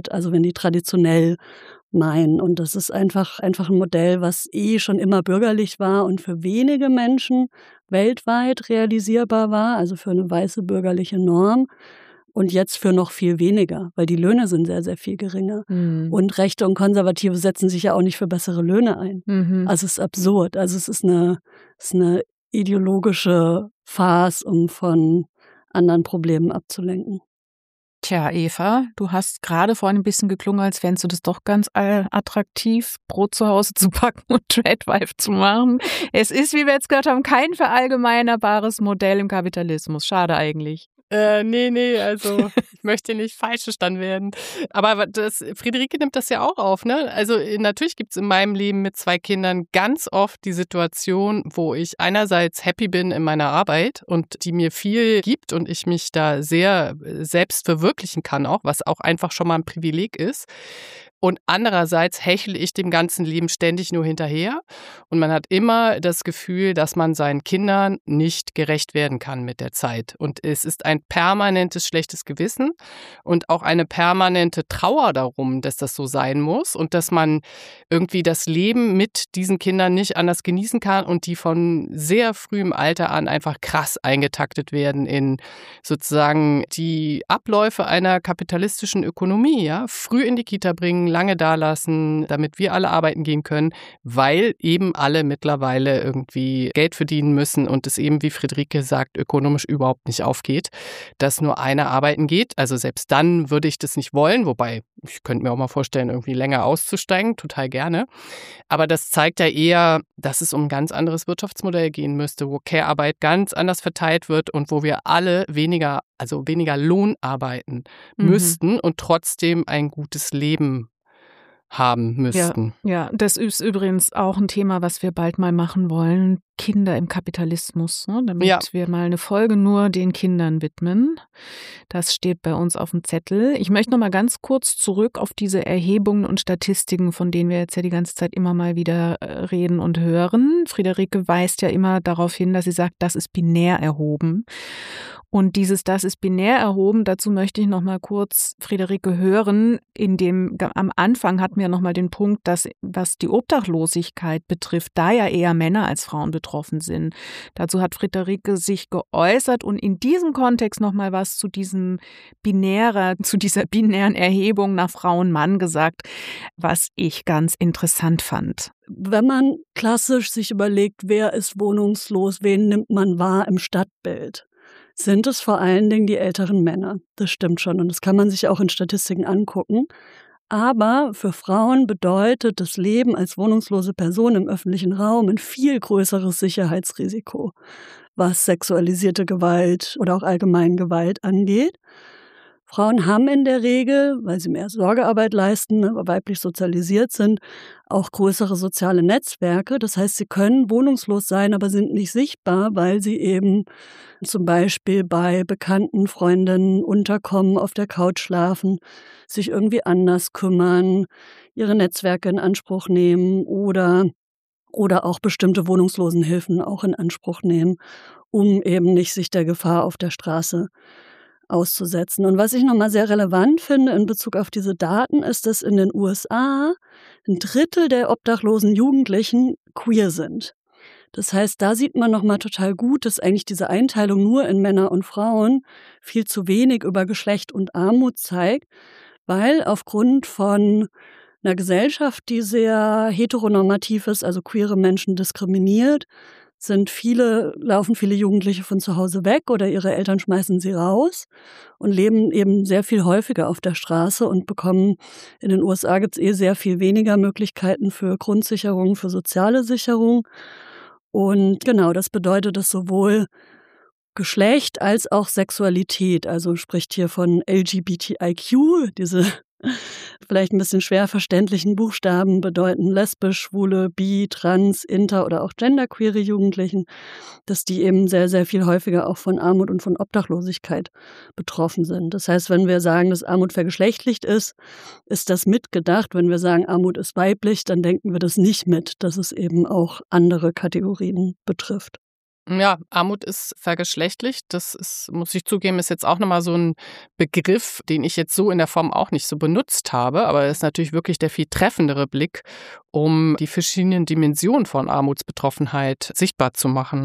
traditionell meinen. Und das ist einfach ein Modell, was schon immer bürgerlich war und für wenige Menschen weltweit realisierbar war, also für eine weiße bürgerliche Norm. Und jetzt für noch viel weniger, weil die Löhne sind sehr, sehr viel geringer. Und Rechte und Konservative setzen sich ja auch nicht für bessere Löhne ein. Also es ist absurd. Also es ist eine ideologische Farce, um von anderen Problemen abzulenken. Tja, Eva, du hast gerade vorhin ein bisschen geklungen, als fändest du das doch ganz attraktiv, Brot zu Hause zu backen und Tradwife zu machen. Es ist, wie wir jetzt gehört haben, kein verallgemeinerbares Modell im Kapitalismus. Schade eigentlich. Nee, also ich möchte nicht falsch verstanden werden. Aber Friederike nimmt das ja auch auf, ne? Also natürlich gibt es in meinem Leben mit 2 Kindern ganz oft die Situation, wo ich einerseits happy bin in meiner Arbeit und die mir viel gibt und ich mich da sehr selbst verwirklichen kann auch, was auch einfach schon mal ein Privileg ist. Und andererseits hechle ich dem ganzen Leben ständig nur hinterher. Und man hat immer das Gefühl, dass man seinen Kindern nicht gerecht werden kann mit der Zeit. Und es ist ein permanentes schlechtes Gewissen und auch eine permanente Trauer darum, dass das so sein muss und dass man irgendwie das Leben mit diesen Kindern nicht anders genießen kann und die von sehr frühem Alter an einfach krass eingetaktet werden in sozusagen die Abläufe einer kapitalistischen Ökonomie. Ja? Früh in die Kita bringen, lange da lassen, damit wir alle arbeiten gehen können, weil eben alle mittlerweile irgendwie Geld verdienen müssen und es eben, wie Friederike sagt, ökonomisch überhaupt nicht aufgeht, dass nur einer arbeiten geht. Also selbst dann würde ich das nicht wollen, wobei ich könnte mir auch mal vorstellen, irgendwie länger auszusteigen, total gerne. Aber das zeigt ja eher, dass es um ein ganz anderes Wirtschaftsmodell gehen müsste, wo Care-Arbeit ganz anders verteilt wird und wo wir alle weniger Lohn arbeiten müssten und trotzdem ein gutes Leben haben müssten. Ja, das ist übrigens auch ein Thema, was wir bald mal machen wollen. Kinder im Kapitalismus, ne? Damit wir mal eine Folge nur den Kindern widmen. Das steht bei uns auf dem Zettel. Ich möchte noch mal ganz kurz zurück auf diese Erhebungen und Statistiken, von denen wir jetzt ja die ganze Zeit immer mal wieder reden und hören. Friederike weist ja immer darauf hin, dass sie sagt, das ist binär erhoben. Und das ist binär erhoben, dazu möchte ich noch mal kurz Friederike hören. Am Anfang hatten wir noch mal den Punkt, dass was die Obdachlosigkeit betrifft, da ja eher Männer als Frauen betroffen sind. Dazu hat Friederike sich geäußert und in diesem Kontext noch mal was zu dieser binären Erhebung nach Frau-Mann gesagt, was ich ganz interessant fand. Wenn man klassisch sich überlegt, wer ist wohnungslos, wen nimmt man wahr im Stadtbild, sind es vor allen Dingen die älteren Männer. Das stimmt schon und das kann man sich auch in Statistiken angucken. Aber für Frauen bedeutet das Leben als wohnungslose Person im öffentlichen Raum ein viel größeres Sicherheitsrisiko, was sexualisierte Gewalt oder auch allgemein Gewalt angeht. Frauen haben in der Regel, weil sie mehr Sorgearbeit leisten, aber weiblich sozialisiert sind, auch größere soziale Netzwerke. Das heißt, sie können wohnungslos sein, aber sind nicht sichtbar, weil sie eben zum Beispiel bei bekannten Freundinnen unterkommen, auf der Couch schlafen, sich irgendwie anders kümmern, ihre Netzwerke in Anspruch nehmen oder auch bestimmte Wohnungslosenhilfen auch in Anspruch nehmen, um eben nicht sich der Gefahr auf der Straße auszusetzen. Und was ich nochmal sehr relevant finde in Bezug auf diese Daten, ist, dass in den USA 1/3 der obdachlosen Jugendlichen queer sind. Das heißt, da sieht man nochmal total gut, dass eigentlich diese Einteilung nur in Männer und Frauen viel zu wenig über Geschlecht und Armut zeigt, weil aufgrund von einer Gesellschaft, die sehr heteronormativ ist, also queere Menschen diskriminiert, laufen viele Jugendliche von zu Hause weg oder ihre Eltern schmeißen sie raus und leben eben sehr viel häufiger auf der Straße und bekommen, in den USA gibt es sehr viel weniger Möglichkeiten für Grundsicherung, für soziale Sicherung. Und genau, das bedeutet, dass sowohl Geschlecht als auch Sexualität, also spricht hier von LGBTIQ, diese vielleicht ein bisschen schwer verständlichen Buchstaben bedeuten lesbisch, schwule, bi, trans, inter oder auch genderqueere Jugendlichen, dass die eben sehr, sehr viel häufiger auch von Armut und von Obdachlosigkeit betroffen sind. Das heißt, wenn wir sagen, dass Armut vergeschlechtlicht ist, ist das mitgedacht. Wenn wir sagen, Armut ist weiblich, dann denken wir das nicht mit, dass es eben auch andere Kategorien betrifft. Ja, Armut ist vergeschlechtlicht. Das ist, muss ich zugeben, ist jetzt auch nochmal so ein Begriff, den ich jetzt so in der Form auch nicht so benutzt habe. Aber es ist natürlich wirklich der viel treffendere Blick, um die verschiedenen Dimensionen von Armutsbetroffenheit sichtbar zu machen. Ne?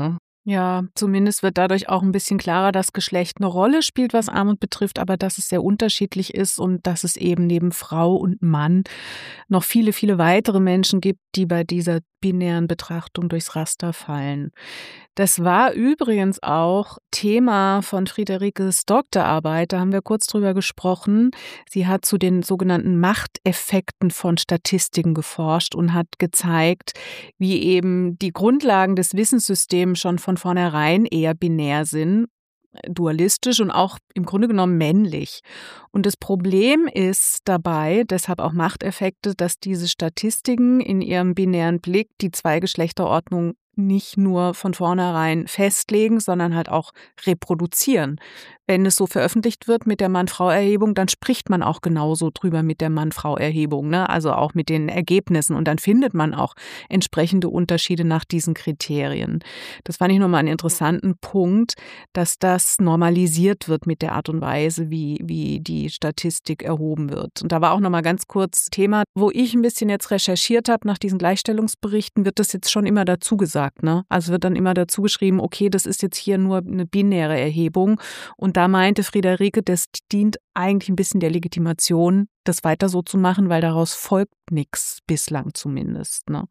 Ja, zumindest wird dadurch auch ein bisschen klarer, dass Geschlecht eine Rolle spielt, was Armut betrifft, aber dass es sehr unterschiedlich ist und dass es eben neben Frau und Mann noch viele, viele weitere Menschen gibt, die bei dieser binären Betrachtung durchs Raster fallen. Das war übrigens auch Thema von Friederikes Doktorarbeit, da haben wir kurz drüber gesprochen. Sie hat zu den sogenannten Machteffekten von Statistiken geforscht und hat gezeigt, wie eben die Grundlagen des Wissenssystems schon von vornherein eher binär sind, dualistisch und auch im Grunde genommen männlich. Und das Problem ist dabei, deshalb auch Machteffekte, dass diese Statistiken in ihrem binären Blick die Zweigeschlechterordnung nicht nur von vornherein festlegen, sondern halt auch reproduzieren. Wenn es so veröffentlicht wird mit der Mann-Frau-Erhebung, dann spricht man auch genauso drüber mit der Mann-Frau-Erhebung, ne? Also auch mit den Ergebnissen. Und dann findet man auch entsprechende Unterschiede nach diesen Kriterien. Das fand ich nochmal einen interessanten Punkt, dass das normalisiert wird mit der Art und Weise, wie die Statistik erhoben wird. Und da war auch nochmal ganz kurz Thema, wo ich ein bisschen jetzt recherchiert habe nach diesen Gleichstellungsberichten, wird das jetzt schon immer dazu gesagt, ne? Also wird dann immer dazu geschrieben, okay, das ist jetzt hier nur eine binäre Erhebung. Und da meinte Friederike, das dient eigentlich ein bisschen der Legitimation, das weiter so zu machen, weil daraus folgt nichts, bislang zumindest, ne?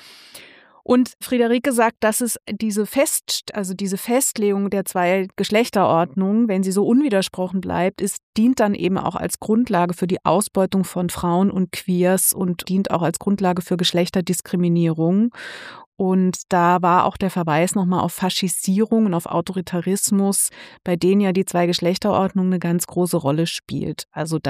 Und Friederike sagt, dass es diese Festlegung der Zwei-Geschlechterordnung, wenn sie so unwidersprochen bleibt, dient dann eben auch als Grundlage für die Ausbeutung von Frauen und Queers und dient auch als Grundlage für Geschlechterdiskriminierung. Und da war auch der Verweis nochmal auf Faschisierung und auf Autoritarismus, bei denen ja die Zwei-Geschlechterordnung eine ganz große Rolle spielt. Also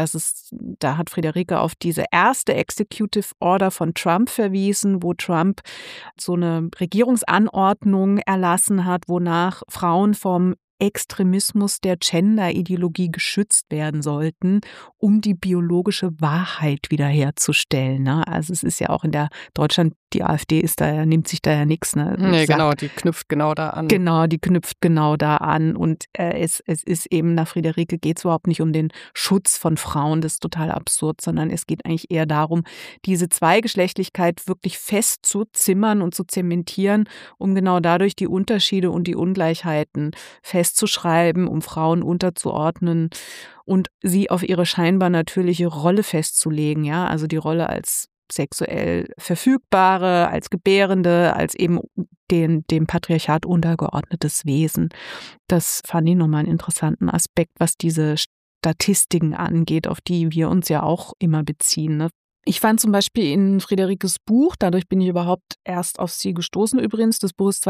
da hat Friederike auf diese erste Executive Order von Trump verwiesen, wo Trump so eine Regierungsanordnung erlassen hat, wonach Frauen vom Extremismus der Gender-Ideologie geschützt werden sollten, um die biologische Wahrheit wiederherzustellen. Ne? Also es ist ja auch in der Deutschland, die AfD nimmt sich da ja nichts. Ne? Nee, genau, die knüpft genau da an. Genau, die knüpft genau da an. Und es ist eben, nach Friederike geht es überhaupt nicht um den Schutz von Frauen, das ist total absurd, sondern es geht eigentlich eher darum, diese Zweigeschlechtlichkeit wirklich festzuzimmern und zu zementieren, um genau dadurch die Unterschiede und die Ungleichheiten festzuschreiben, um Frauen unterzuordnen und sie auf ihre scheinbar natürliche Rolle festzulegen, ja, also die Rolle als sexuell Verfügbare, als Gebärende, als eben dem Patriarchat untergeordnetes Wesen. Das fand ich nochmal einen interessanten Aspekt, was diese Statistiken angeht, auf die wir uns ja auch immer beziehen, ne? Ich fand zum Beispiel in Friederikes Buch, dadurch bin ich überhaupt erst auf sie gestoßen übrigens, das Buch ist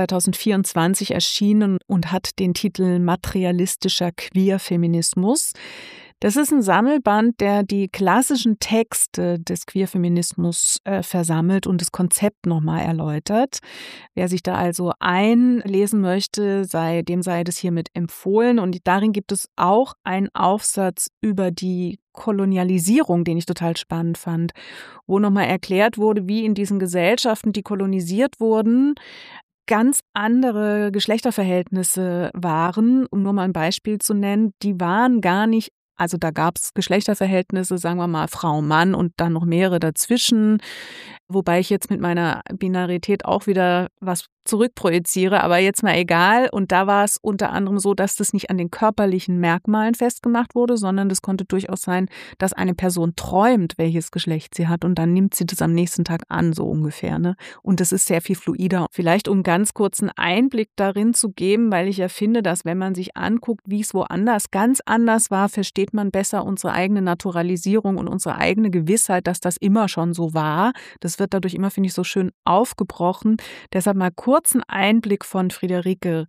2024 erschienen und hat den Titel Materialistischer Queerfeminismus. Das ist ein Sammelband, der die klassischen Texte des Queerfeminismus versammelt und das Konzept nochmal erläutert. Wer sich da also einlesen möchte, dem sei das hiermit empfohlen. Und darin gibt es auch einen Aufsatz über die Kolonialisierung, den ich total spannend fand, wo nochmal erklärt wurde, wie in diesen Gesellschaften, die kolonisiert wurden, ganz andere Geschlechterverhältnisse waren. Um nur mal ein Beispiel zu nennen, die waren gar nicht, also da gab es Geschlechterverhältnisse, sagen wir mal Frau, Mann und dann noch mehrere dazwischen, wobei ich jetzt mit meiner Binarität auch wieder was zurückprojiziere, aber jetzt mal egal. Und da war es unter anderem so, dass das nicht an den körperlichen Merkmalen festgemacht wurde, sondern das konnte durchaus sein, dass eine Person träumt, welches Geschlecht sie hat und dann nimmt sie das am nächsten Tag an, so ungefähr, ne? Und das ist sehr viel fluider. Vielleicht um ganz kurzen Einblick darin zu geben, weil ich ja finde, dass wenn man sich anguckt, wie es woanders ganz anders war, versteht man besser unsere eigene Naturalisierung und unsere eigene Gewissheit, dass das immer schon so war. Das wird dadurch immer, finde ich, so schön aufgebrochen. Deshalb mal kurzen Einblick von Friederike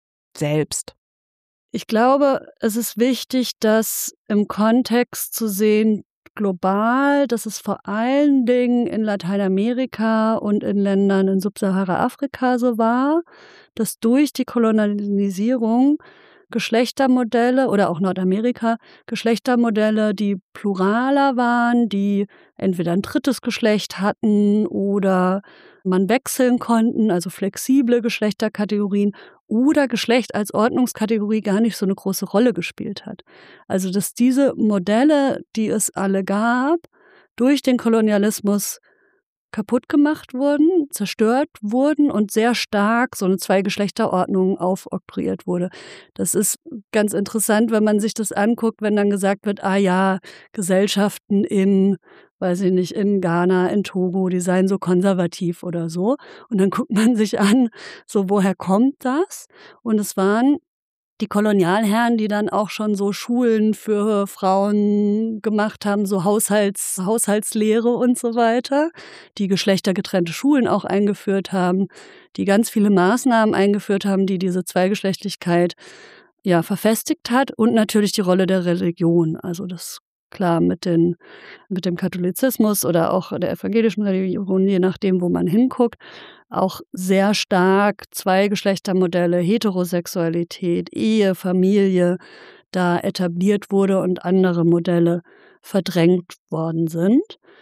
selbst. Ich glaube, es ist wichtig, das im Kontext zu sehen, global, dass es vor allen Dingen in Lateinamerika und in Ländern in Subsahara-Afrika so war, dass durch die Kolonialisierung Geschlechtermodelle oder auch Nordamerika Geschlechtermodelle, die pluraler waren, die entweder ein drittes Geschlecht hatten oder man wechseln konnten, also flexible Geschlechterkategorien oder Geschlecht als Ordnungskategorie gar nicht so eine große Rolle gespielt hat. Also dass diese Modelle, die es alle gab, durch den Kolonialismus kaputt gemacht wurden, zerstört wurden und sehr stark so eine Zweigeschlechterordnung aufoktroyiert wurde. Das ist ganz interessant, wenn man sich das anguckt, wenn dann gesagt wird, Gesellschaften weiß ich nicht, in Ghana, in Togo, die seien so konservativ oder so. Und dann guckt man sich an, so woher kommt das? Und es waren die Kolonialherren, die dann auch schon so Schulen für Frauen gemacht haben, so Haushaltslehre und so weiter, die geschlechtergetrennte Schulen auch eingeführt haben, die ganz viele Maßnahmen eingeführt haben, die diese Zweigeschlechtlichkeit verfestigt hat, und natürlich die Rolle der Religion. Also das klar mit dem Katholizismus oder auch der evangelischen Religion, je nachdem, wo man hinguckt, auch sehr stark Zweigeschlechtermodelle, Heterosexualität, Ehe, Familie da etabliert wurde und andere Modelle verdrängt worden sind.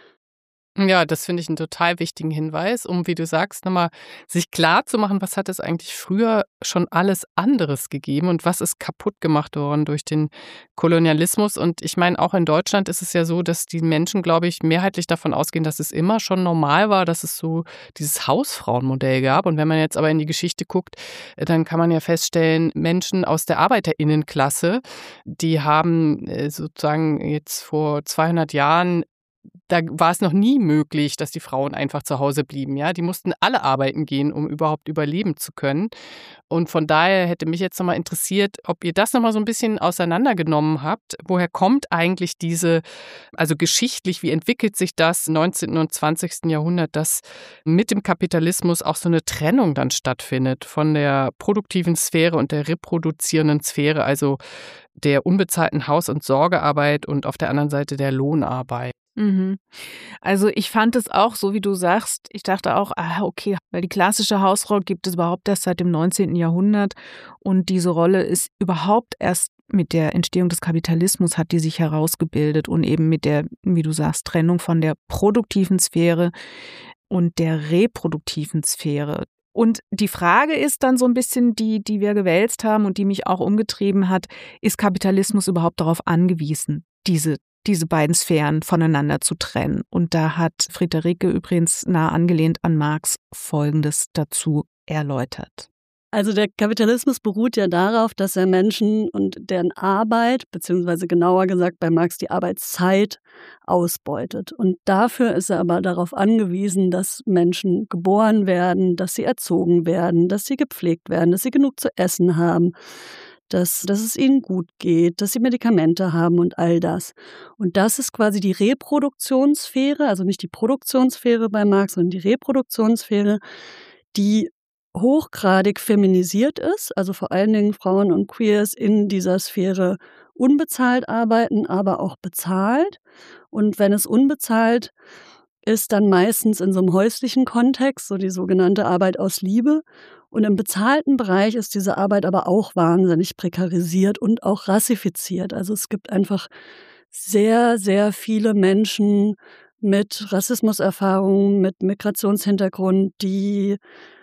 Ja, das finde ich einen total wichtigen Hinweis, um, wie du sagst, nochmal sich klar zu machen, was hat es eigentlich früher schon alles anderes gegeben und was ist kaputt gemacht worden durch den Kolonialismus. Und ich meine, auch in Deutschland ist es ja so, dass die Menschen, glaube ich, mehrheitlich davon ausgehen, dass es immer schon normal war, dass es so dieses Hausfrauenmodell gab. Und wenn man jetzt aber in die Geschichte guckt, dann kann man ja feststellen, Menschen aus der ArbeiterInnenklasse, die haben sozusagen jetzt vor 200 Jahren, da war es noch nie möglich, dass die Frauen einfach zu Hause blieben. Ja, die mussten alle arbeiten gehen, um überhaupt überleben zu können. Und von daher hätte mich jetzt nochmal interessiert, ob ihr das nochmal so ein bisschen auseinandergenommen habt. Woher kommt eigentlich also geschichtlich, wie entwickelt sich das im 19. und 20. Jahrhundert, dass mit dem Kapitalismus auch so eine Trennung dann stattfindet von der produktiven Sphäre und der reproduzierenden Sphäre, also der unbezahlten Haus- und Sorgearbeit und auf der anderen Seite der Lohnarbeit? Also ich fand es auch so, wie du sagst, ich dachte auch, okay, weil die klassische Hausfrau gibt es überhaupt erst seit dem 19. Jahrhundert und diese Rolle ist überhaupt erst mit der Entstehung des Kapitalismus hat die sich herausgebildet und eben mit der, wie du sagst, Trennung von der produktiven Sphäre und der reproduktiven Sphäre. Und die Frage ist dann so ein bisschen die wir gewälzt haben und die mich auch umgetrieben hat, ist Kapitalismus überhaupt darauf angewiesen, diese beiden Sphären voneinander zu trennen? Und da hat Friederike übrigens nah angelehnt an Marx Folgendes dazu erläutert. Also der Kapitalismus beruht ja darauf, dass er Menschen und deren Arbeit, beziehungsweise genauer gesagt bei Marx die Arbeitszeit, ausbeutet. Und dafür ist er aber darauf angewiesen, dass Menschen geboren werden, dass sie erzogen werden, dass sie gepflegt werden, dass sie genug zu essen haben, dass es ihnen gut geht, dass sie Medikamente haben und all das. Und das ist quasi die Reproduktionssphäre, also nicht die Produktionssphäre bei Marx, sondern die Reproduktionssphäre, die hochgradig feminisiert ist, also vor allen Dingen Frauen und Queers in dieser Sphäre unbezahlt arbeiten, aber auch bezahlt. Und wenn es unbezahlt ist, dann meistens in so einem häuslichen Kontext, so die sogenannte Arbeit aus Liebe. Und im bezahlten Bereich ist diese Arbeit aber auch wahnsinnig prekarisiert und auch rassifiziert. Also es gibt einfach sehr, sehr viele Menschen mit Rassismuserfahrungen, mit Migrationshintergrund, die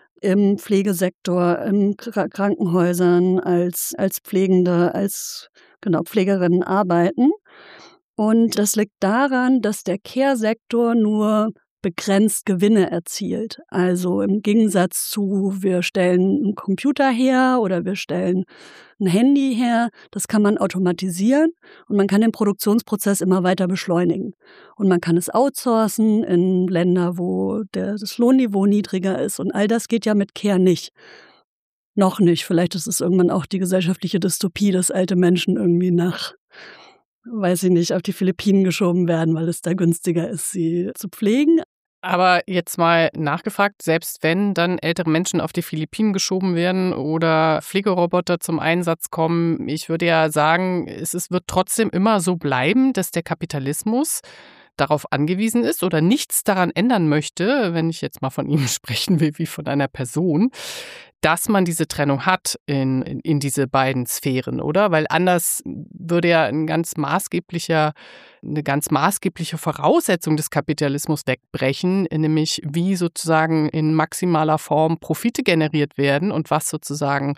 im Pflegesektor, in Krankenhäusern als Pflegende, Pflegerinnen arbeiten. Und das liegt daran, dass der Care-Sektor nur begrenzt Gewinne erzielt. Also im Gegensatz zu, wir stellen einen Computer her oder wir stellen ein Handy her, das kann man automatisieren und man kann den Produktionsprozess immer weiter beschleunigen. Und man kann es outsourcen in Länder, wo das Lohnniveau niedriger ist, und all das geht ja mit Care nicht. Noch nicht. Vielleicht ist es irgendwann auch die gesellschaftliche Dystopie, dass alte Menschen irgendwie weiß ich nicht, auf die Philippinen geschoben werden, weil es da günstiger ist, sie zu pflegen. Aber jetzt mal nachgefragt, selbst wenn dann ältere Menschen auf die Philippinen geschoben werden oder Pflegeroboter zum Einsatz kommen, ich würde ja sagen, es wird trotzdem immer so bleiben, dass der Kapitalismus darauf angewiesen ist oder nichts daran ändern möchte, wenn ich jetzt mal von ihm sprechen will, wie von einer Person, dass man diese Trennung hat in diese beiden Sphären, oder? Weil anders würde ja eine ganz maßgebliche Voraussetzung des Kapitalismus wegbrechen, nämlich wie sozusagen in maximaler Form Profite generiert werden und was sozusagen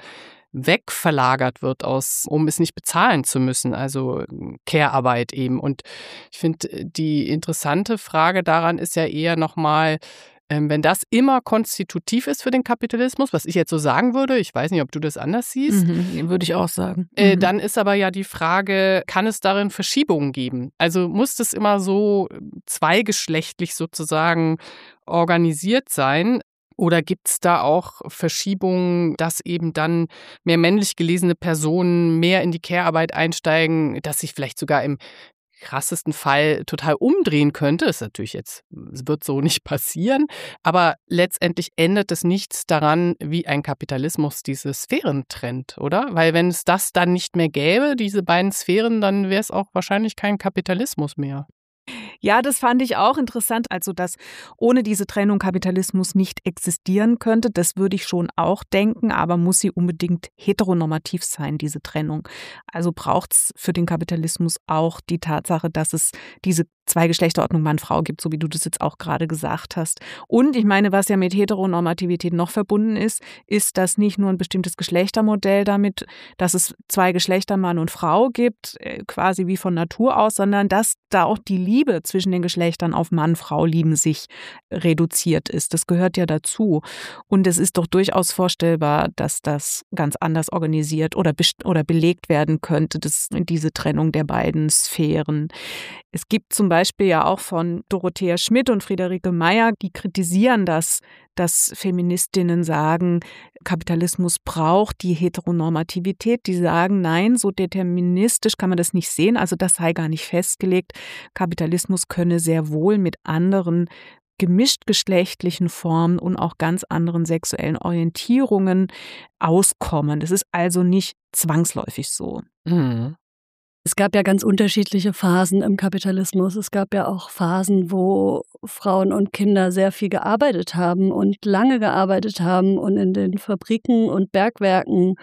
wegverlagert wird, um es nicht bezahlen zu müssen, also Care-Arbeit eben. Und ich finde, die interessante Frage daran ist ja eher nochmal, wenn das immer konstitutiv ist für den Kapitalismus, was ich jetzt so sagen würde, ich weiß nicht, ob du das anders siehst. Würde ich auch sagen. Dann ist aber ja die Frage, kann es darin Verschiebungen geben? Also muss das immer so zweigeschlechtlich sozusagen organisiert sein? Oder gibt es da auch Verschiebungen, dass eben dann mehr männlich gelesene Personen mehr in die Care-Arbeit einsteigen, dass sich vielleicht sogar im krassesten Fall total umdrehen könnte? Das ist natürlich jetzt, es wird so nicht passieren, aber letztendlich ändert es nichts daran, wie ein Kapitalismus diese Sphären trennt, oder? Weil wenn es das dann nicht mehr gäbe, diese beiden Sphären, dann wäre es auch wahrscheinlich kein Kapitalismus mehr. Ja, das fand ich auch interessant, also dass ohne diese Trennung Kapitalismus nicht existieren könnte. Das würde ich schon auch denken, aber muss sie unbedingt heteronormativ sein, diese Trennung. Also braucht es für den Kapitalismus auch die Tatsache, dass es diese Zweigeschlechterordnung Mann-Frau gibt, so wie du das jetzt auch gerade gesagt hast. Und ich meine, was ja mit Heteronormativität noch verbunden ist, dass nicht nur ein bestimmtes Geschlechtermodell damit, dass es zwei Geschlechter Mann und Frau gibt, quasi wie von Natur aus, sondern dass da auch die Liebe zwischen den Geschlechtern auf Mann-Frau lieben sich reduziert ist. Das gehört ja dazu. Und es ist doch durchaus vorstellbar, dass das ganz anders organisiert oder belegt werden könnte, diese Trennung der beiden Sphären. Es gibt zum Beispiel ja auch von Dorothea Schmidt und Friederike Meyer, die kritisieren das, dass Feministinnen sagen, Kapitalismus braucht die Heteronormativität. Die sagen, nein, so deterministisch kann man das nicht sehen. Also das sei gar nicht festgelegt. Kapitalismus könne sehr wohl mit anderen gemischt geschlechtlichen Formen und auch ganz anderen sexuellen Orientierungen auskommen. Das ist also nicht zwangsläufig so. Mhm. Es gab ja ganz unterschiedliche Phasen im Kapitalismus. Es gab ja auch Phasen, wo Frauen und Kinder sehr viel gearbeitet haben und lange gearbeitet haben und in den Fabriken und Bergwerken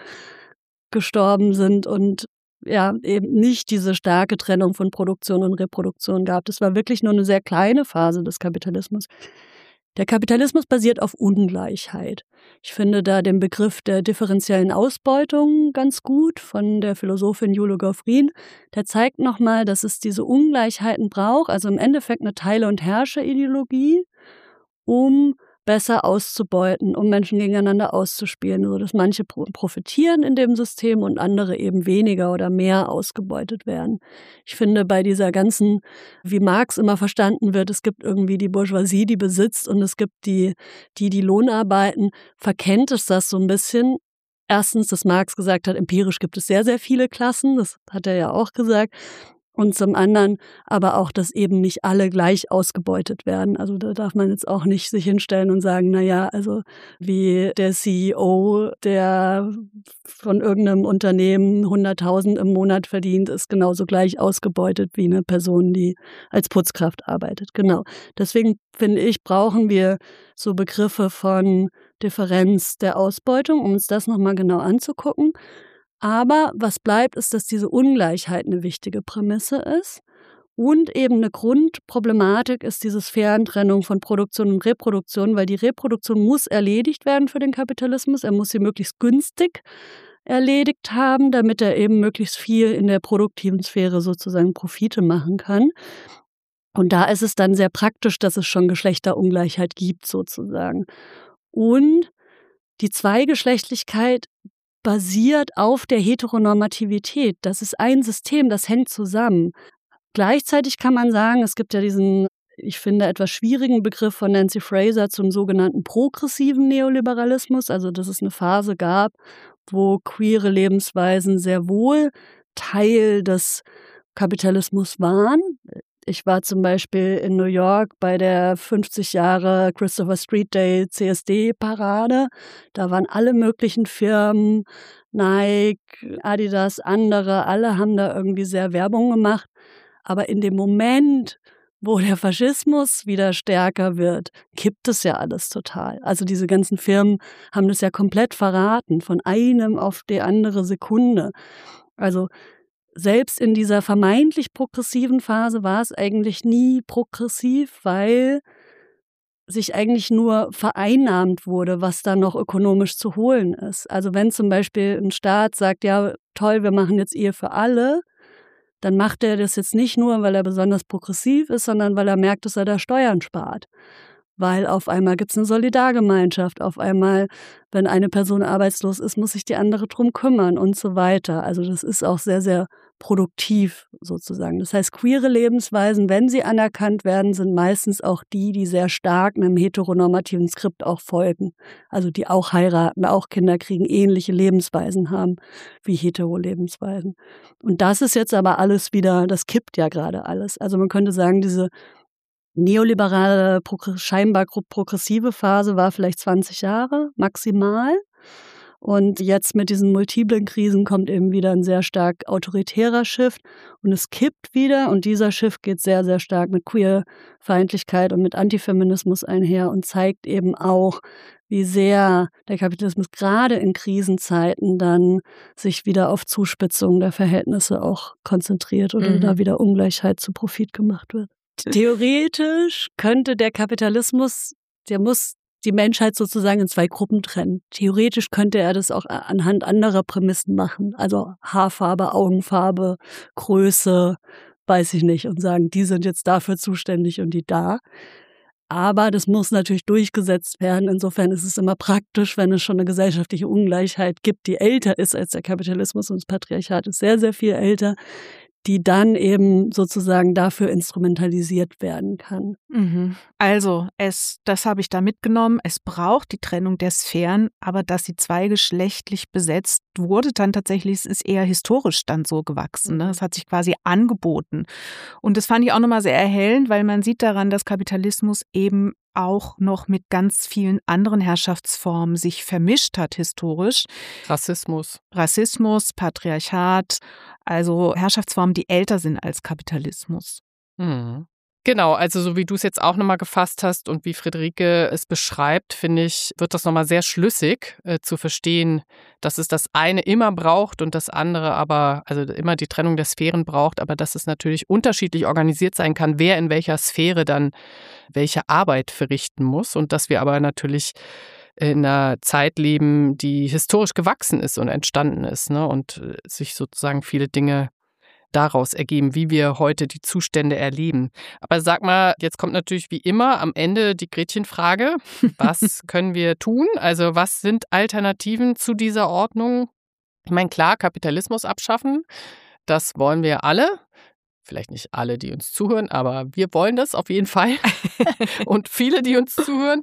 gestorben sind und ja, eben nicht diese starke Trennung von Produktion und Reproduktion gab. Das war wirklich nur eine sehr kleine Phase des Kapitalismus. Der Kapitalismus basiert auf Ungleichheit. Ich finde da den Begriff der differenziellen Ausbeutung ganz gut von der Philosophin Jule Goffrin. Der zeigt nochmal, dass es diese Ungleichheiten braucht, also im Endeffekt eine Teile- und Herrscher-Ideologie, um besser auszubeuten, um Menschen gegeneinander auszuspielen, sodass manche profitieren in dem System und andere eben weniger oder mehr ausgebeutet werden. Ich finde, bei dieser ganzen, wie Marx immer verstanden wird, es gibt irgendwie die Bourgeoisie, die besitzt und es gibt die Lohn arbeiten, verkennt es das so ein bisschen. Erstens, dass Marx gesagt hat, empirisch gibt es sehr, sehr viele Klassen, das hat er ja auch gesagt. Und zum anderen aber auch, dass eben nicht alle gleich ausgebeutet werden. Also da darf man jetzt auch nicht sich hinstellen und sagen, naja, also wie der CEO, der von irgendeinem Unternehmen 100.000 im Monat verdient, ist genauso gleich ausgebeutet wie eine Person, die als Putzkraft arbeitet. Genau. Deswegen finde ich, brauchen wir so Begriffe von Differenz der Ausbeutung, um uns das nochmal genau anzugucken. Aber was bleibt, ist, dass diese Ungleichheit eine wichtige Prämisse ist. Und eben eine Grundproblematik ist diese Sphärentrennung von Produktion und Reproduktion, weil die Reproduktion muss erledigt werden für den Kapitalismus. Er muss sie möglichst günstig erledigt haben, damit er eben möglichst viel in der produktiven Sphäre sozusagen Profite machen kann. Und da ist es dann sehr praktisch, dass es schon Geschlechterungleichheit gibt sozusagen. Und die Zweigeschlechtlichkeit basiert auf der Heteronormativität. Das ist ein System, das hängt zusammen. Gleichzeitig kann man sagen, es gibt ja diesen, ich finde, etwas schwierigen Begriff von Nancy Fraser zum sogenannten progressiven Neoliberalismus, also dass es eine Phase gab, wo queere Lebensweisen sehr wohl Teil des Kapitalismus waren. Ich war zum Beispiel in New York bei der 50 Jahre Christopher Street Day CSD-Parade. Da waren alle möglichen Firmen, Nike, Adidas, andere, alle haben da irgendwie sehr Werbung gemacht. Aber in dem Moment, wo der Faschismus wieder stärker wird, kippt es ja alles total. Also diese ganzen Firmen haben das ja komplett verraten, von einem auf die andere Sekunde. Also selbst in dieser vermeintlich progressiven Phase war es eigentlich nie progressiv, weil sich eigentlich nur vereinnahmt wurde, was da noch ökonomisch zu holen ist. Also wenn zum Beispiel ein Staat sagt, ja toll, wir machen jetzt Ehe für alle, dann macht er das jetzt nicht nur, weil er besonders progressiv ist, sondern weil er merkt, dass er da Steuern spart. Weil auf einmal gibt es eine Solidargemeinschaft, auf einmal, wenn eine Person arbeitslos ist, muss sich die andere drum kümmern und so weiter. Also das ist auch sehr, sehr produktiv sozusagen. Das heißt, queere Lebensweisen, wenn sie anerkannt werden, sind meistens auch die, die sehr stark einem heteronormativen Skript auch folgen. Also die auch heiraten, auch Kinder kriegen, ähnliche Lebensweisen haben wie hetero-Lebensweisen. Und das ist jetzt aber alles wieder, das kippt ja gerade alles. Also man könnte sagen, diese neoliberale, scheinbar progressive Phase war vielleicht 20 Jahre maximal. Und jetzt mit diesen multiplen Krisen kommt eben wieder ein sehr stark autoritärer Shift. Und es kippt wieder. Und dieser Shift geht sehr, sehr stark mit Queerfeindlichkeit und mit Antifeminismus einher und zeigt eben auch, wie sehr der Kapitalismus gerade in Krisenzeiten dann sich wieder auf Zuspitzung der Verhältnisse auch konzentriert oder da wieder Ungleichheit zu Profit gemacht wird. Theoretisch könnte der Kapitalismus, der muss die Menschheit sozusagen in 2 Gruppen trennen. Theoretisch könnte er das auch anhand anderer Prämissen machen. Also Haarfarbe, Augenfarbe, Größe, weiß ich nicht. Und sagen, die sind jetzt dafür zuständig und die da. Aber das muss natürlich durchgesetzt werden. Insofern ist es immer praktisch, wenn es schon eine gesellschaftliche Ungleichheit gibt, die älter ist als der Kapitalismus. Und das Patriarchat ist sehr, sehr viel älter, die dann eben sozusagen dafür instrumentalisiert werden kann. Also, das habe ich da mitgenommen, es braucht die Trennung der Sphären, aber dass sie zweigeschlechtlich besetzt wurde, dann tatsächlich, es ist eher historisch dann so gewachsen. Ne? Es hat sich quasi angeboten. Und das fand ich auch nochmal sehr erhellend, weil man sieht daran, dass Kapitalismus eben auch noch mit ganz vielen anderen Herrschaftsformen sich vermischt hat historisch. Rassismus, Patriarchat, also Herrschaftsformen, die älter sind als Kapitalismus. Genau, also so wie du es jetzt auch nochmal gefasst hast und wie Friederike es beschreibt, finde ich, wird das nochmal sehr schlüssig zu verstehen, dass es das eine immer braucht und das andere aber, also immer die Trennung der Sphären braucht, aber dass es natürlich unterschiedlich organisiert sein kann, wer in welcher Sphäre dann welche Arbeit verrichten muss und dass wir aber natürlich in einer Zeit leben, die historisch gewachsen ist und entstanden ist, ne? Und sich sozusagen viele Dinge daraus ergeben, wie wir heute die Zustände erleben. Aber sag mal, jetzt kommt natürlich wie immer am Ende die Gretchenfrage. Was können wir tun? Also was sind Alternativen zu dieser Ordnung? Ich meine, klar, Kapitalismus abschaffen, das wollen wir alle. Vielleicht nicht alle, die uns zuhören, aber wir wollen das auf jeden Fall. Und viele, die uns zuhören.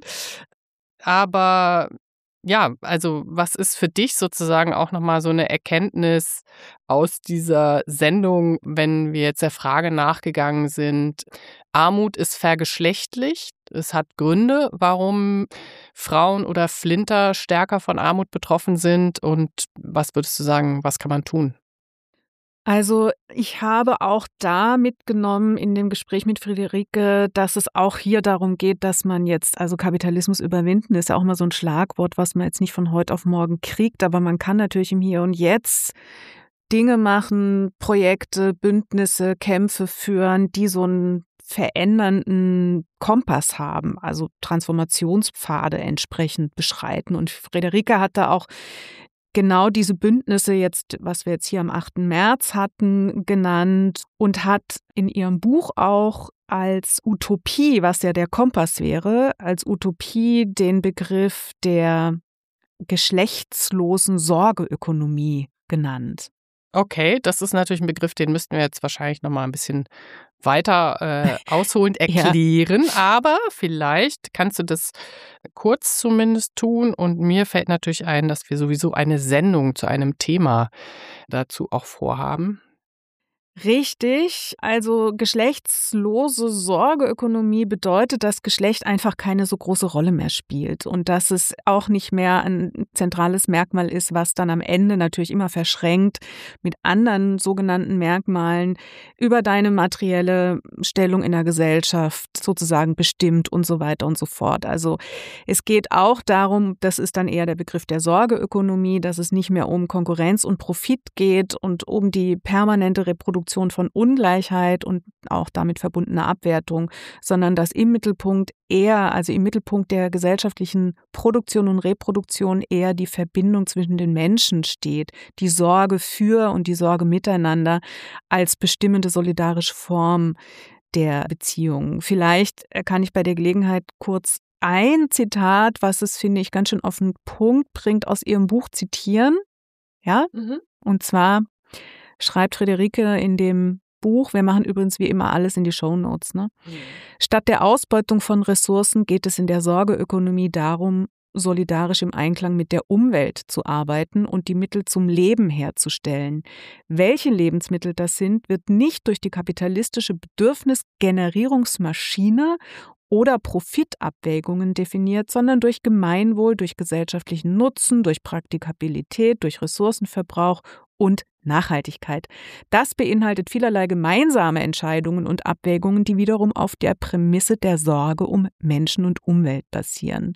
Aber ja, also was ist für dich sozusagen auch nochmal so eine Erkenntnis aus dieser Sendung, wenn wir jetzt der Frage nachgegangen sind, Armut ist vergeschlechtlicht, es hat Gründe, warum Frauen oder Flinter stärker von Armut betroffen sind und was würdest du sagen, was kann man tun? Also ich habe auch da mitgenommen in dem Gespräch mit Friederike, dass es auch hier darum geht, dass man jetzt, also Kapitalismus überwinden, ist ja auch mal so ein Schlagwort, was man jetzt nicht von heute auf morgen kriegt, aber man kann natürlich im Hier und Jetzt Dinge machen, Projekte, Bündnisse, Kämpfe führen, die so einen verändernden Kompass haben, also Transformationspfade entsprechend beschreiten. Und Friederike hat da auch genau diese Bündnisse jetzt, was wir jetzt hier am 8. März hatten, genannt und hat in ihrem Buch auch als Utopie, was ja der Kompass wäre, als Utopie den Begriff der geschlechtslosen Sorgeökonomie genannt. Okay, das ist natürlich ein Begriff, den müssten wir jetzt wahrscheinlich noch mal ein bisschen weiter ausholend erklären. Ja. Aber vielleicht kannst du das kurz zumindest tun. Und mir fällt natürlich ein, dass wir sowieso eine Sendung zu einem Thema dazu auch vorhaben. Richtig, also geschlechtslose Sorgeökonomie bedeutet, dass Geschlecht einfach keine so große Rolle mehr spielt und dass es auch nicht mehr ein zentrales Merkmal ist, was dann am Ende natürlich immer verschränkt mit anderen sogenannten Merkmalen über deine materielle Stellung in der Gesellschaft sozusagen bestimmt und so weiter und so fort. Also es geht auch darum, das ist dann eher der Begriff der Sorgeökonomie, dass es nicht mehr um Konkurrenz und Profit geht und um die permanente Reproduktion Reproduktion von Ungleichheit und auch damit verbundene Abwertung, sondern dass im Mittelpunkt im Mittelpunkt der gesellschaftlichen Produktion und Reproduktion eher die Verbindung zwischen den Menschen steht, die Sorge für und die Sorge miteinander als bestimmende solidarische Form der Beziehung. Vielleicht kann ich bei der Gelegenheit kurz ein Zitat, was es, finde ich, ganz schön auf den Punkt bringt, aus ihrem Buch zitieren. Ja? Und zwar schreibt Friederike in dem Buch, wir machen übrigens wie immer alles in die Shownotes, ne? Statt der Ausbeutung von Ressourcen geht es in der Sorgeökonomie darum, solidarisch im Einklang mit der Umwelt zu arbeiten und die Mittel zum Leben herzustellen. Welche Lebensmittel das sind, wird nicht durch die kapitalistische Bedürfnisgenerierungsmaschine oder Profitabwägungen definiert, sondern durch Gemeinwohl, durch gesellschaftlichen Nutzen, durch Praktikabilität, durch Ressourcenverbrauch und Nachhaltigkeit. Das beinhaltet vielerlei gemeinsame Entscheidungen und Abwägungen, die wiederum auf der Prämisse der Sorge um Menschen und Umwelt basieren.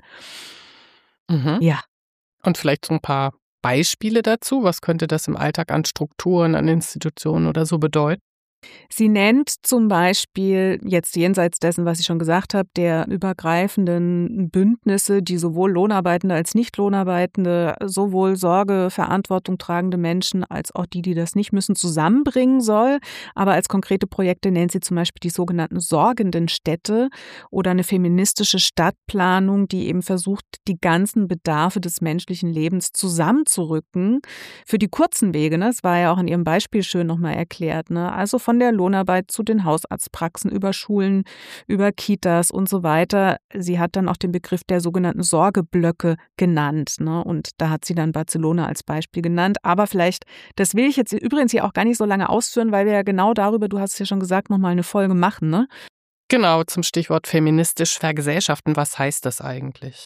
Ja. Und vielleicht so ein paar Beispiele dazu. Was könnte das im Alltag an Strukturen, an Institutionen oder so bedeuten? Sie nennt zum Beispiel, jetzt jenseits dessen, was ich schon gesagt habe, der übergreifenden Bündnisse, die sowohl Lohnarbeitende als Nicht-Lohnarbeitende, sowohl Sorge, Verantwortung tragende Menschen als auch die das nicht müssen, zusammenbringen soll. Aber als konkrete Projekte nennt sie zum Beispiel die sogenannten sorgenden Städte oder eine feministische Stadtplanung, die eben versucht, die ganzen Bedarfe des menschlichen Lebens zusammenzurücken. Für die kurzen Wege, ne, das war ja auch in ihrem Beispiel schön nochmal erklärt, ne, also von der Lohnarbeit zu den Hausarztpraxen, über Schulen, über Kitas und so weiter. Sie hat dann auch den Begriff der sogenannten Sorgeblöcke genannt, ne? Und da hat sie dann Barcelona als Beispiel genannt. Aber vielleicht, das will ich jetzt übrigens hier auch gar nicht so lange ausführen, weil wir ja genau darüber, du hast es ja schon gesagt, nochmal eine Folge machen, ne? Genau, zum Stichwort feministisch vergesellschaften. Was heißt das eigentlich?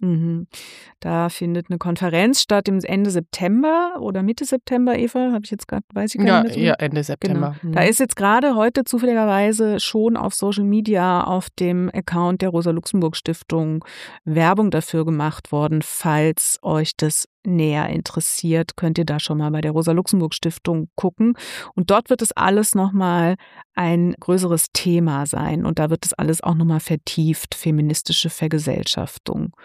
Da findet eine Konferenz statt im Ende September oder Mitte September, Eva, habe ich jetzt gerade, weiß ich gar nicht. Ja, Ende September. Genau. Da ist jetzt gerade heute zufälligerweise schon auf Social Media auf dem Account der Rosa-Luxemburg-Stiftung Werbung dafür gemacht worden. Falls euch das näher interessiert, könnt ihr da schon mal bei der Rosa-Luxemburg-Stiftung gucken. Und dort wird es alles nochmal ein größeres Thema sein. Und da wird es alles auch nochmal vertieft, feministische Vergesellschaftung.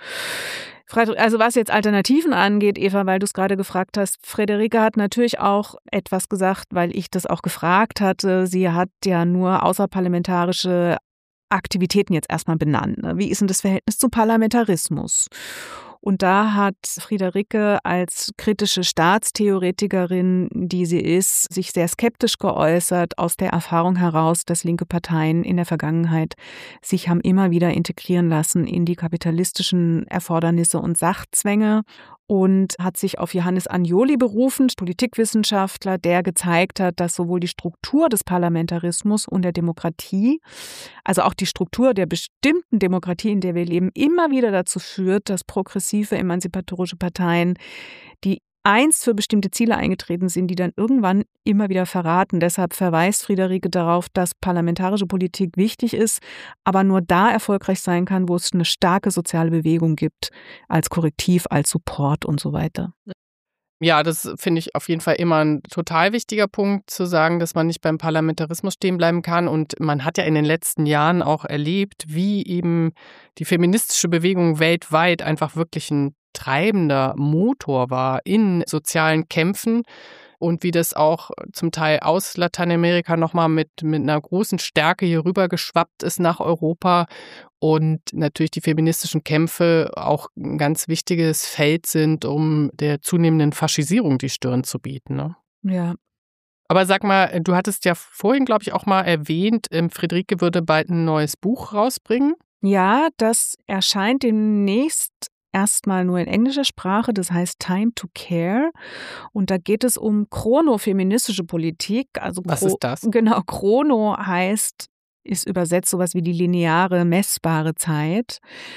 Also was jetzt Alternativen angeht, Eva, weil du es gerade gefragt hast, Friederike hat natürlich auch etwas gesagt, weil ich das auch gefragt hatte. Sie hat ja nur außerparlamentarische Aktivitäten jetzt erstmal benannt. Wie ist denn das Verhältnis zum Parlamentarismus? Und da hat Friederike als kritische Staatstheoretikerin, die sie ist, sich sehr skeptisch geäußert aus der Erfahrung heraus, dass linke Parteien in der Vergangenheit sich haben immer wieder integrieren lassen in die kapitalistischen Erfordernisse und Sachzwänge und hat sich auf Johannes Agnoli berufen, Politikwissenschaftler, der gezeigt hat, dass sowohl die Struktur des Parlamentarismus und der Demokratie, also auch die Struktur der bestimmten Demokratie, in der wir leben, immer wieder dazu führt, dass progressive, emanzipatorische Parteien, die einst für bestimmte Ziele eingetreten sind, die dann irgendwann immer wieder verraten. Deshalb verweist Friederike darauf, dass parlamentarische Politik wichtig ist, aber nur da erfolgreich sein kann, wo es eine starke soziale Bewegung gibt, als Korrektiv, als Support und so weiter. Ja, das finde ich auf jeden Fall immer ein total wichtiger Punkt, zu sagen, dass man nicht beim Parlamentarismus stehen bleiben kann. Und man hat ja in den letzten Jahren auch erlebt, wie eben die feministische Bewegung weltweit einfach wirklich ein treibender Motor war in sozialen Kämpfen und wie das auch zum Teil aus Lateinamerika nochmal mit einer großen Stärke hier rüber geschwappt ist nach Europa und natürlich die feministischen Kämpfe auch ein ganz wichtiges Feld sind, um der zunehmenden Faschisierung die Stirn zu bieten, ne? Ja. Aber sag mal, du hattest ja vorhin, glaube ich, auch mal erwähnt, Friederike würde bald ein neues Buch rausbringen. Ja, das erscheint demnächst erstmal nur in englischer Sprache, das heißt Time to Care. Und da geht es um chronofeministische Politik. Also was ist das? Genau, Chrono ist übersetzt sowas wie die lineare, messbare Zeit.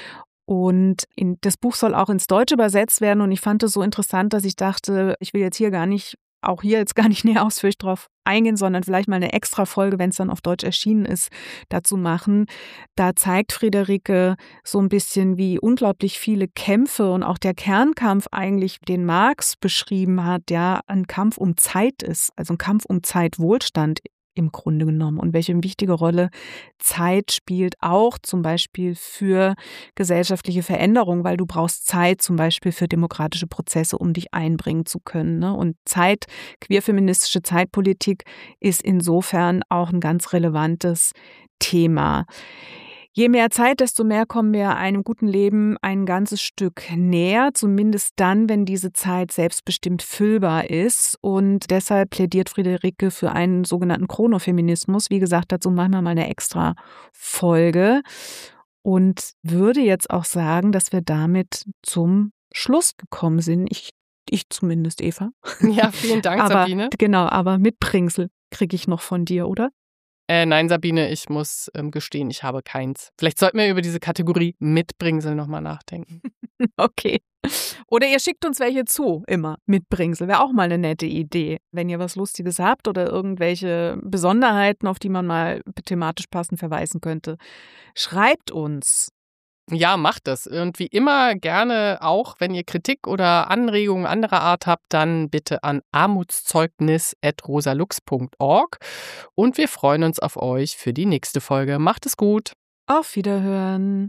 Und das Buch soll auch ins Deutsche übersetzt werden. Und ich fand es so interessant, dass ich dachte, ich will jetzt hier gar nicht näher ausführlich drauf eingehen, sondern vielleicht mal eine extra Folge, wenn es dann auf Deutsch erschienen ist, dazu machen. Da zeigt Friederike so ein bisschen, wie unglaublich viele Kämpfe und auch der Kernkampf eigentlich, den Marx beschrieben hat, ja, ein Kampf um Zeit ist, also ein Kampf um Zeitwohlstand im Grunde genommen und welche wichtige Rolle Zeit spielt, auch zum Beispiel für gesellschaftliche Veränderung, weil du brauchst Zeit zum Beispiel für demokratische Prozesse, um dich einbringen zu können. Ne? Und Zeit, queerfeministische Zeitpolitik ist insofern auch ein ganz relevantes Thema. Je mehr Zeit, desto mehr kommen wir einem guten Leben ein ganzes Stück näher, zumindest dann, wenn diese Zeit selbstbestimmt füllbar ist. Und deshalb plädiert Friederike für einen sogenannten Chronofeminismus. Wie gesagt, dazu machen wir mal eine extra Folge und würde jetzt auch sagen, dass wir damit zum Schluss gekommen sind. Ich zumindest, Eva. Ja, vielen Dank, Sabine. Genau, aber Mitbringsel kriege ich noch von dir, oder? Nein, Sabine, ich muss gestehen, ich habe keins. Vielleicht sollten wir über diese Kategorie Mitbringsel nochmal nachdenken. Okay. Oder ihr schickt uns welche zu, immer. Mitbringsel wäre auch mal eine nette Idee. Wenn ihr was Lustiges habt oder irgendwelche Besonderheiten, auf die man mal thematisch passend verweisen könnte, schreibt uns. Ja, macht das. Und wie immer gerne auch, wenn ihr Kritik oder Anregungen anderer Art habt, dann bitte an armutszeugnis@rosalux.org. Und wir freuen uns auf euch für die nächste Folge. Macht es gut. Auf Wiederhören.